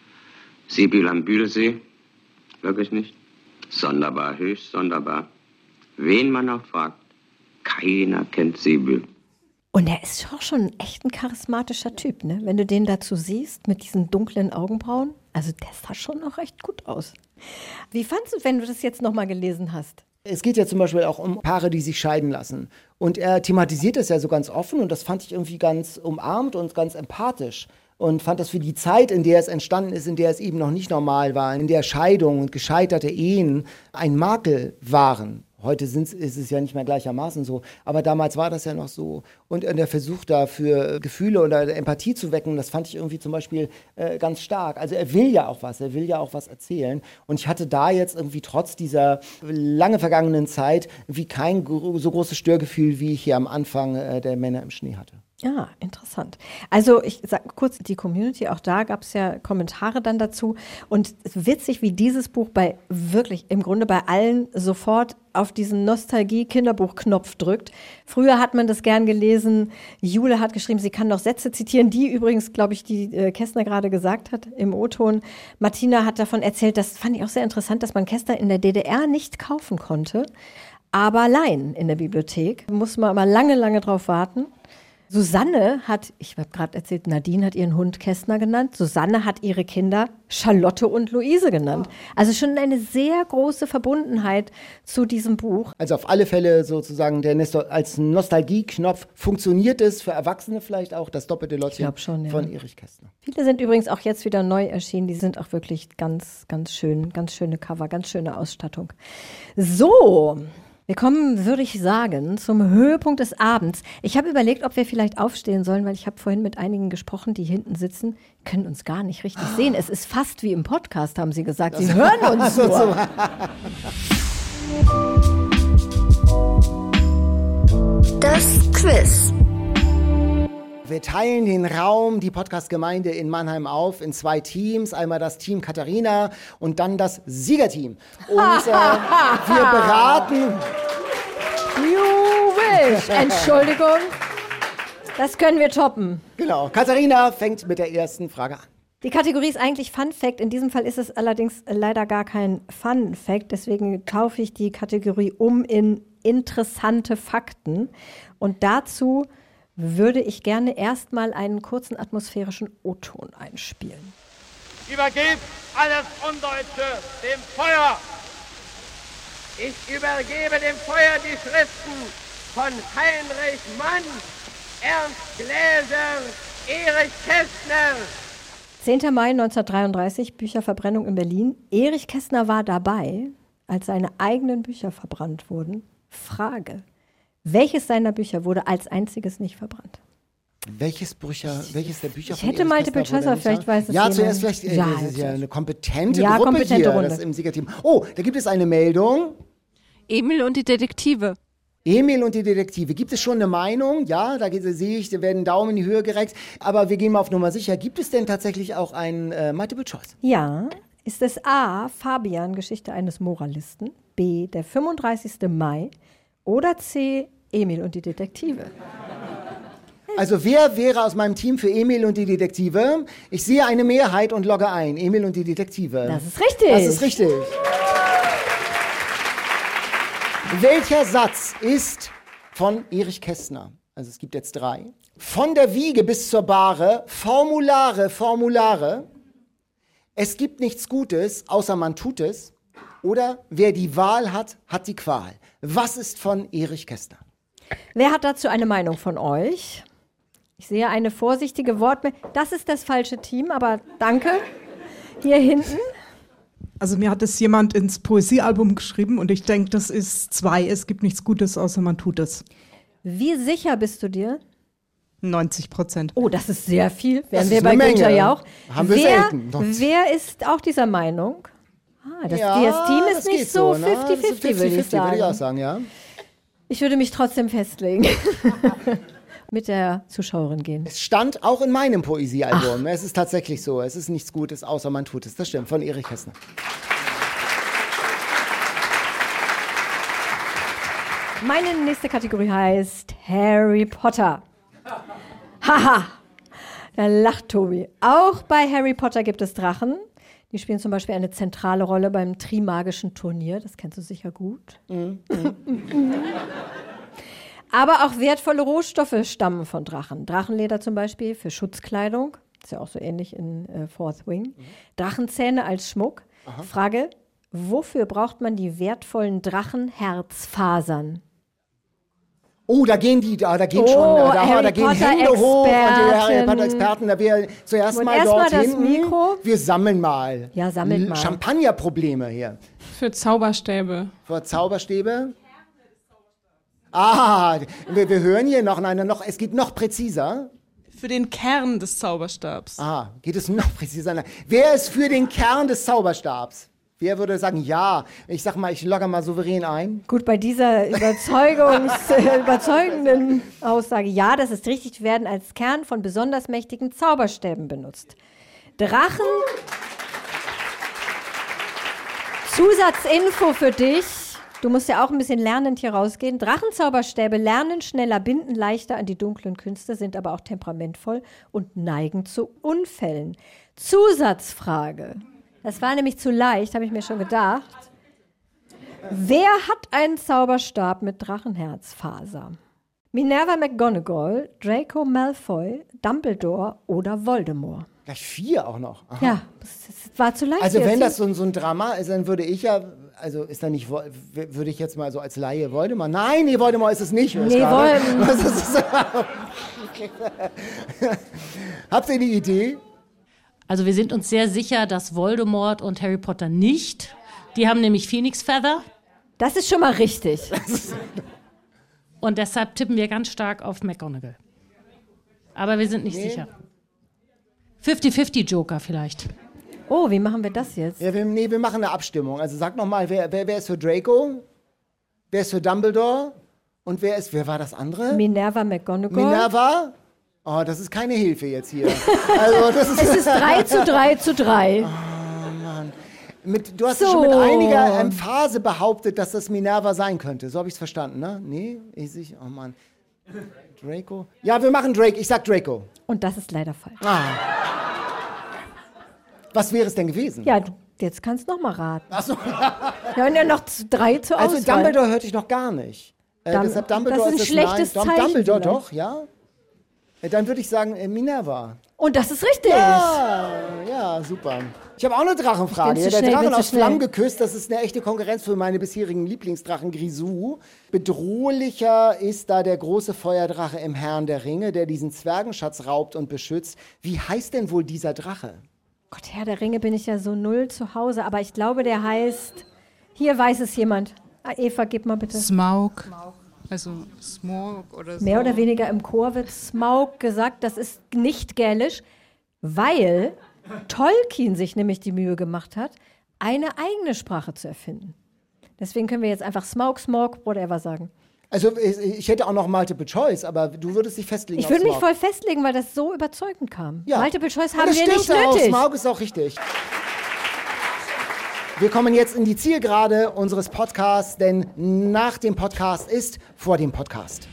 Seebühl am Bühlsee? Wirklich nicht? Sonderbar, höchst sonderbar. Wen man auch fragt, keiner kennt Seebühl. Und er ist auch schon echt ein charismatischer Typ, ne? Wenn du den dazu siehst, mit diesen dunklen Augenbrauen. Also der sah schon noch recht gut aus. Wie fandst du, wenn du das jetzt nochmal gelesen hast? Es geht ja zum Beispiel auch um Paare, die sich scheiden lassen. Und er thematisiert das ja so ganz offen und das fand ich irgendwie ganz umarmt und ganz empathisch. Und fand das für die Zeit, in der es entstanden ist, in der es eben noch nicht normal war, in der Scheidung und gescheiterte Ehen ein Makel waren. Heute sind's, ist es ja nicht mehr gleichermaßen so, aber damals war das ja noch so. Und der Versuch da für Gefühle oder Empathie zu wecken, das fand ich irgendwie zum Beispiel äh, ganz stark. Also er will ja auch was, er will ja auch was erzählen. Und ich hatte da jetzt irgendwie trotz dieser lange vergangenen Zeit wie kein gro- so großes Störgefühl, wie ich hier am Anfang äh, der Männer im Schnee hatte. Ja, interessant. Also ich sage kurz, die Community, auch da gab es ja Kommentare dann dazu. Und witzig, wie dieses Buch bei wirklich im Grunde bei allen sofort auf diesen Nostalgie-Kinderbuch-Knopf drückt. Früher hat man das gern gelesen. Jule hat geschrieben, sie kann noch Sätze zitieren, die übrigens, glaube ich, die äh, Kästner gerade gesagt hat im O-Ton. Martina hat davon erzählt, das fand ich auch sehr interessant, dass man Kästner in der D D R nicht kaufen konnte, aber leihen in der Bibliothek. Muss man aber lange, lange drauf warten. Susanne hat, ich habe gerade erzählt, Nadine hat ihren Hund Kästner genannt. Susanne hat ihre Kinder Charlotte und Luise genannt. Also schon eine sehr große Verbundenheit zu diesem Buch. Also auf alle Fälle sozusagen der Nesto- als Nostalgieknopf funktioniert es für Erwachsene vielleicht auch, das doppelte Lottchen schon, ja. von Erich Kästner. Viele sind übrigens auch jetzt wieder neu erschienen. Die sind auch wirklich ganz, ganz schön, ganz schöne Cover, ganz schöne Ausstattung. So. Wir kommen, würde ich sagen, zum Höhepunkt des Abends. Ich habe überlegt, ob wir vielleicht aufstehen sollen, weil ich habe vorhin mit einigen gesprochen, die hinten sitzen, können uns gar nicht richtig sehen. Es ist fast wie im Podcast, haben sie gesagt. Sie hören uns nur. Das Quiz. Wir teilen den Raum, die Podcast-Gemeinde in Mannheim auf in zwei Teams. Einmal das Team Katharina und dann das Siegerteam. Und äh, wir beraten... You wish. Entschuldigung. Das können wir toppen. Genau. Katharina fängt mit der ersten Frage an. Die Kategorie ist eigentlich Fun Fact. In diesem Fall ist es allerdings leider gar kein Fun Fact. Deswegen taufe ich die Kategorie um in interessante Fakten. Und dazu würde ich gerne erstmal einen kurzen atmosphärischen O-Ton einspielen. Übergebt alles Undeutsche dem Feuer. Ich übergebe dem Feuer die Schriften von Heinrich Mann, Ernst Gläser, Erich Kästner. zehnter Mai neunzehnhundertdreiunddreißig, Bücherverbrennung in Berlin. Erich Kästner war dabei, als seine eigenen Bücher verbrannt wurden. Frage: Welches seiner Bücher wurde als einziges nicht verbrannt? Welches, Bücher, welches der Bücher ich von hätte Erich Multiple Kästner Choice, vielleicht weiß es Ja, jemand. zuerst vielleicht, äh, Ja, das ist ja eine kompetente Ja, Gruppe kompetente hier Runde. das im Siegerteam. Oh, da gibt es eine Meldung. Emil und die Detektive. Emil und die Detektive. Gibt es schon eine Meinung? Ja, da geht- sehe ich, da werden Daumen in die Höhe gereckt. Aber wir gehen mal auf Nummer sicher. Gibt es denn tatsächlich auch ein äh, Multiple Choice? Ja. Ist es A. Fabian, Geschichte eines Moralisten, B. Der fünfunddreißigste Mai oder C. Emil und die Detektive? Also wer wäre aus meinem Team für Emil und die Detektive? Ich sehe eine Mehrheit und logge ein. Emil und die Detektive. Das ist richtig. Das ist richtig. Welcher Satz ist von Erich Kästner? Also es gibt jetzt drei. Von der Wiege bis zur Bahre, Formulare, Formulare. Es gibt nichts Gutes, außer man tut es. Oder wer die Wahl hat, hat die Qual. Was ist von Erich Kästner? Wer hat dazu eine Meinung von euch? Ich sehe eine vorsichtige Wortmeldung. Das ist das falsche Team, aber danke. Hier hinten. Also mir hat es jemand ins Poesiealbum geschrieben und ich denke, das ist zwei. Es gibt nichts Gutes, außer man tut es. Wie sicher bist du dir? neunzig Prozent. Oh, das ist sehr viel. Das Wären ist wir bei eine Menge. Günther Jauch. Haben wir wer, selten. Sonst- wer ist auch dieser Meinung? Ah, das, Ja, das Team das ist nicht geht so so, ne? Das ist fifty-fifty, würde ich fifty-fifty, sagen. würde ich auch sagen, ja. Ich würde mich trotzdem festlegen. Mit der Zuschauerin gehen. Es stand auch in meinem Poesiealbum. Es ist tatsächlich so. Es ist nichts Gutes, außer man tut es. Das stimmt, von Erich Kästner. Meine nächste Kategorie heißt Harry Potter. Haha, da lacht Tobi. Auch bei Harry Potter gibt es Drachen. Die spielen zum Beispiel eine zentrale Rolle beim Trimagischen Turnier. Das kennst du sicher gut. Mhm. Aber auch wertvolle Rohstoffe stammen von Drachen. Drachenleder zum Beispiel für Schutzkleidung. Ist ja auch so ähnlich in äh, Fourth Wing. Drachenzähne als Schmuck. Aha. Frage: Wofür braucht man die wertvollen Drachenherzfasern? Oh, da gehen die, da, da gehen Oh, schon, da, Harry da gehen Potter Hände hoch und die Harry Experten. Potter Experten, da wir zuerst Und mal erst dort mal das hinten. Mikro. Wir sammeln mal. Ja, sammelt L- mal. Champagnerprobleme hier. Für Zauberstäbe. Vor Zauberstäbe. Ah, wir, wir hören hier noch, nein, noch, es geht noch präziser. Für den Kern des Zauberstabs. Ah, geht es noch präziser? Wer ist für den Kern des Zauberstabs? Wer würde sagen, ja? Ich sag mal, ich logge mal souverän ein. Gut, bei dieser Überzeugungs überzeugenden Aussage, ja, das ist richtig, werden als Kern von besonders mächtigen Zauberstäben benutzt. Drachen. Zusatzinfo für dich. Du musst ja auch ein bisschen lernend hier rausgehen. Drachenzauberstäbe lernen schneller, binden leichter an die dunklen Künste, sind aber auch temperamentvoll und neigen zu Unfällen. Zusatzfrage. Das war nämlich zu leicht, habe ich mir schon gedacht. Wer hat einen Zauberstab mit Drachenherzfaser? Minerva McGonagall, Draco Malfoy, Dumbledore oder Voldemort? Gleich vier auch noch. Aha. Ja, das war zu leicht. Also jetzt. wenn das so, ein- so ein Drama ist, dann würde ich ja, also ist da nicht, Vo- w- würde ich jetzt mal so als Laie Voldemort, nein, nee, Voldemort ist es nicht. höre ich Nee, gerade. Voldemort. Was ist das? Habt ihr eine Idee? Also wir sind uns sehr sicher, dass Voldemort und Harry Potter nicht. Die haben nämlich Phoenix Feather. Das ist schon mal richtig. Und deshalb tippen wir ganz stark auf McGonagall. Aber wir sind nicht Nee. sicher. fünfzig fünfzig Joker vielleicht. Oh, wie machen wir das jetzt? Ja, wir, nee, wir machen eine Abstimmung. Also sag nochmal, wer, wer, wer ist für Draco? Wer ist für Dumbledore? Und wer ist, wer war das andere? Minerva McGonagall. Minerva? Oh, das ist keine Hilfe jetzt hier. Also, das ist Es ist drei zu drei zu drei. Oh Mann. Mit, du hast So. schon mit einiger Emphase behauptet, dass das Minerva sein könnte. So habe ich es verstanden, ne? Nee? Ich, ich, oh Mann. Draco? Ja, wir machen Drake. Ich sag Draco. Und das ist leider falsch. Ah. Was wäre es denn gewesen? Ja, du, jetzt kannst du noch mal raten. Ach so. Wir haben ja noch z- drei zur Also Auswahl. Dumbledore hörte ich noch gar nicht. Äh, Dum- deshalb Dumbledore das ist ein es schlechtes nein. Dum- Zeichen Dumbledore vielleicht. doch, ja? Äh, Dann würde ich sagen äh, Minerva. Und das ist richtig. Ja, ja, super. Ich habe auch eine Drachenfrage. Ich bin zu Der schnell, Drachen bin zu aus schnell. Flammen geküsst, das ist eine echte Konkurrenz für meine bisherigen Lieblingsdrachen Grisou. Bedrohlicher ist da der große Feuerdrache im Herrn der Ringe, der diesen Zwergenschatz raubt und beschützt. Wie heißt denn wohl dieser Drache? Gott, Herr der Ringe bin ich ja so null zu Hause, aber ich glaube, der heißt, hier weiß es jemand. Ah, Eva, gib mal bitte. Smaug. Also Smog oder so. Mehr oder weniger im Chor wird Smaug gesagt, das ist nicht gälisch, weil Tolkien sich nämlich die Mühe gemacht hat, eine eigene Sprache zu erfinden. Deswegen können wir jetzt einfach Smaug, Smog, whatever sagen. Also ich, ich hätte auch noch Multiple Choice, aber du würdest dich festlegen Ich auf würde mich Smaug. voll festlegen, weil das so überzeugend kam. Ja. Multiple Choice Und haben das wir stimmt nicht auch. nötig. Smaug ist auch richtig. Wir kommen jetzt in die Zielgerade unseres Podcasts, denn nach dem Podcast ist vor dem Podcast.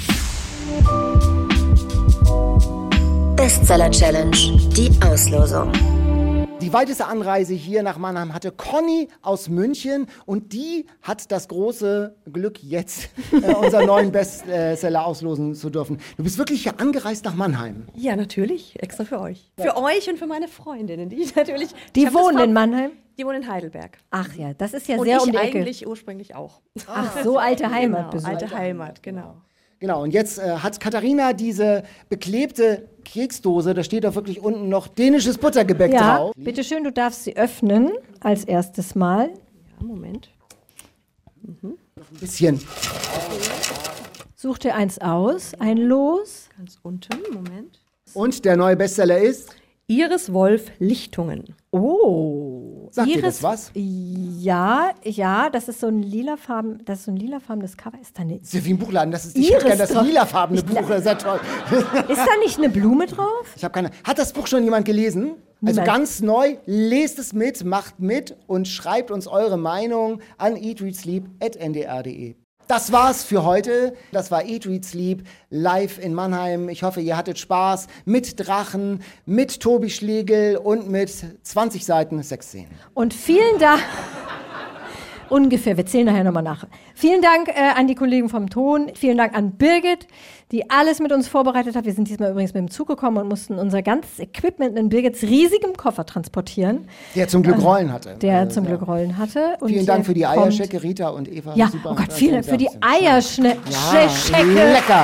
Bestseller Challenge, die Auslosung. Die weiteste Anreise hier nach Mannheim hatte Conny aus München und die hat das große Glück, jetzt äh, unseren neuen Bestseller auslosen zu dürfen. Du bist wirklich hier angereist nach Mannheim. Ja, natürlich, extra für euch. Für euch und für meine Freundinnen, die ich natürlich... Die ich hab das wohnen vor- in Mannheim? Die wohnen in Heidelberg. Ach ja, das ist ja und sehr ich um die Ecke. eigentlich ursprünglich auch. Ach so, alte Heimat. Genau, alte Heimat, genau. Genau, und jetzt äh, hat Katharina diese beklebte Keksdose, da steht doch wirklich unten noch dänisches Buttergebäck Ja, drauf. bitteschön, du darfst sie öffnen als erstes Mal. Ja, Moment. Ein bisschen. Such dir eins aus, ein Los. Ganz unten, Moment. Und der neue Bestseller ist? Iris Wolf Lichtungen. Oh. Sagt dir Iris, das was? Ja, ja, das ist so ein lilafarben, das ist so ein lilafarbenes Cover. Ist da eine, Das ist ja wie ein Buchladen. Das ist, ich hätte Iris gerne das doch. lilafarbene Ich Buch, das ist ja toll. ist da nicht eine Blume drauf? Ich habe keine. Hat das Buch schon jemand gelesen? Also Niemand. ganz neu, lest es mit, macht mit und schreibt uns eure Meinung an eatreadsleep at n d r punkt d e. Das war's für heute. Das war Eat, Read, Sleep live in Mannheim. Ich hoffe, ihr hattet Spaß mit Drachen, mit Tobi Schlegel und mit zwanzig Seiten Sexszenen. Und vielen Dank. Ungefähr, wir zählen nachher nochmal nach. Vielen Dank äh, an die Kollegen vom Ton. Vielen Dank an Birgit, die alles mit uns vorbereitet hat. Wir sind diesmal übrigens mit dem Zug gekommen und mussten unser ganzes Equipment in Birgits riesigem Koffer transportieren. Der zum Glück Rollen hatte. Der Äh, zum ja. Glück Rollen hatte. Und Vielen Dank für die kommt- Eierschecke, Rita und Eva. Ja, Super. oh Gott, vielen Dank für die Ja, Eierschecke. lecker.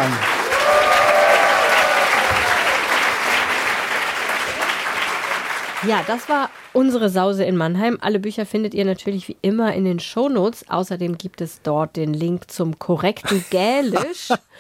Ja, das war unsere Sause in Mannheim. Alle Bücher findet ihr natürlich wie immer in den Shownotes. Außerdem gibt es dort den Link zum korrekten Gälisch.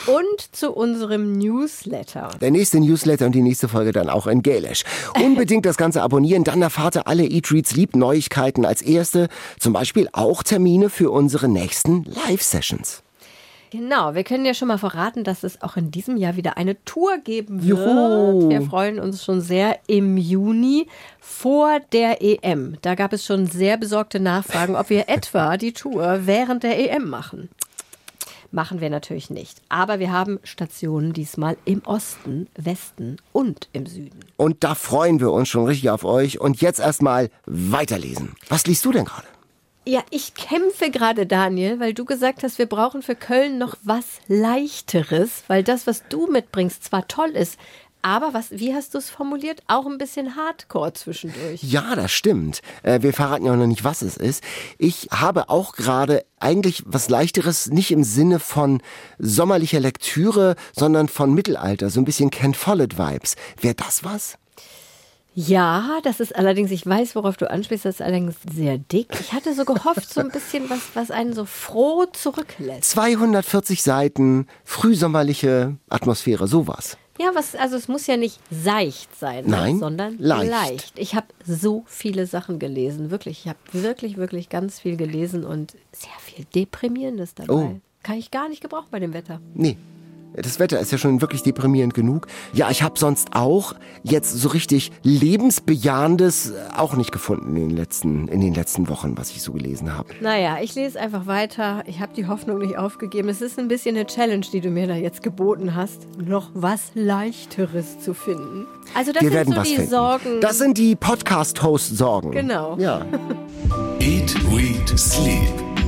und zu unserem Newsletter. Der nächste Newsletter und die nächste Folge dann auch in Gälisch. Unbedingt das Ganze abonnieren, dann erfahrt ihr alle Eat, Read, Sleep Neuigkeiten als erste. Zum Beispiel auch Termine für unsere nächsten Live-Sessions. Genau, wir können ja schon mal verraten, dass es auch in diesem Jahr wieder eine Tour geben wird. Juhu. Wir freuen uns schon sehr im Juni vor der E M. Da gab es schon sehr besorgte Nachfragen, ob wir etwa die Tour während der E M machen. Machen wir natürlich nicht. Aber wir haben Stationen diesmal im Osten, Westen und im Süden. Und da freuen wir uns schon richtig auf euch. Und jetzt erstmal weiterlesen. Was liest du denn gerade? Ja, ich kämpfe gerade, Daniel, weil du gesagt hast, wir brauchen für Köln noch was Leichteres, weil das, was du mitbringst, zwar toll ist, aber was, wie hast du es formuliert? Auch ein bisschen Hardcore zwischendurch. Ja, das stimmt. Äh, wir verraten ja auch noch nicht, was es ist. Ich habe auch gerade eigentlich was Leichteres, nicht im Sinne von sommerlicher Lektüre, sondern von Mittelalter, so ein bisschen Ken Follett-Vibes. Wäre das was? Ja, das ist allerdings, ich weiß, worauf du anspielst, das ist allerdings sehr dick. Ich hatte so gehofft, so ein bisschen was, was einen so froh zurücklässt. zweihundertvierzig Seiten, frühsommerliche Atmosphäre, sowas. Ja, was, also es muss ja nicht seicht sein, Nein, sondern leicht. leicht. Ich habe so viele Sachen gelesen, wirklich. Ich habe wirklich, wirklich ganz viel gelesen und sehr viel Deprimierendes dabei. Oh. Kann ich gar nicht gebrauchen bei dem Wetter. Nee. Das Wetter ist ja schon wirklich deprimierend genug. Ja, ich habe sonst auch jetzt so richtig lebensbejahendes auch nicht gefunden in den letzten, in den letzten Wochen, was ich so gelesen habe. Naja, ich lese einfach weiter. Ich habe die Hoffnung nicht aufgegeben. Es ist ein bisschen eine Challenge, die du mir da jetzt geboten hast, noch was Leichteres zu finden. Also das Wir sind werden so was die finden. Sorgen. Das sind die Podcast-Host-Sorgen. Genau. Ja. Eat, Read, Sleep.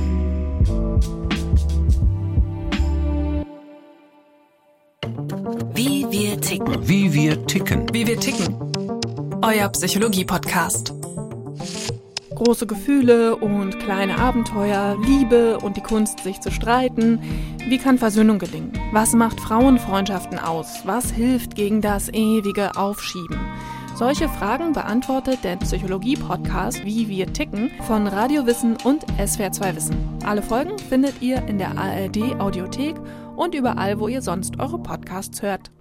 Wie wir ticken. Wie wir ticken. Wie wir ticken. Euer Psychologie-Podcast. Große Gefühle und kleine Abenteuer, Liebe und die Kunst, sich zu streiten. Wie kann Versöhnung gelingen? Was macht Frauenfreundschaften aus? Was hilft gegen das ewige Aufschieben? Solche Fragen beantwortet der Psychologie-Podcast Wie wir ticken von Radio Wissen und S W R zwei Wissen. Alle Folgen findet ihr in der A R D Audiothek und überall, wo ihr sonst eure Podcasts hört.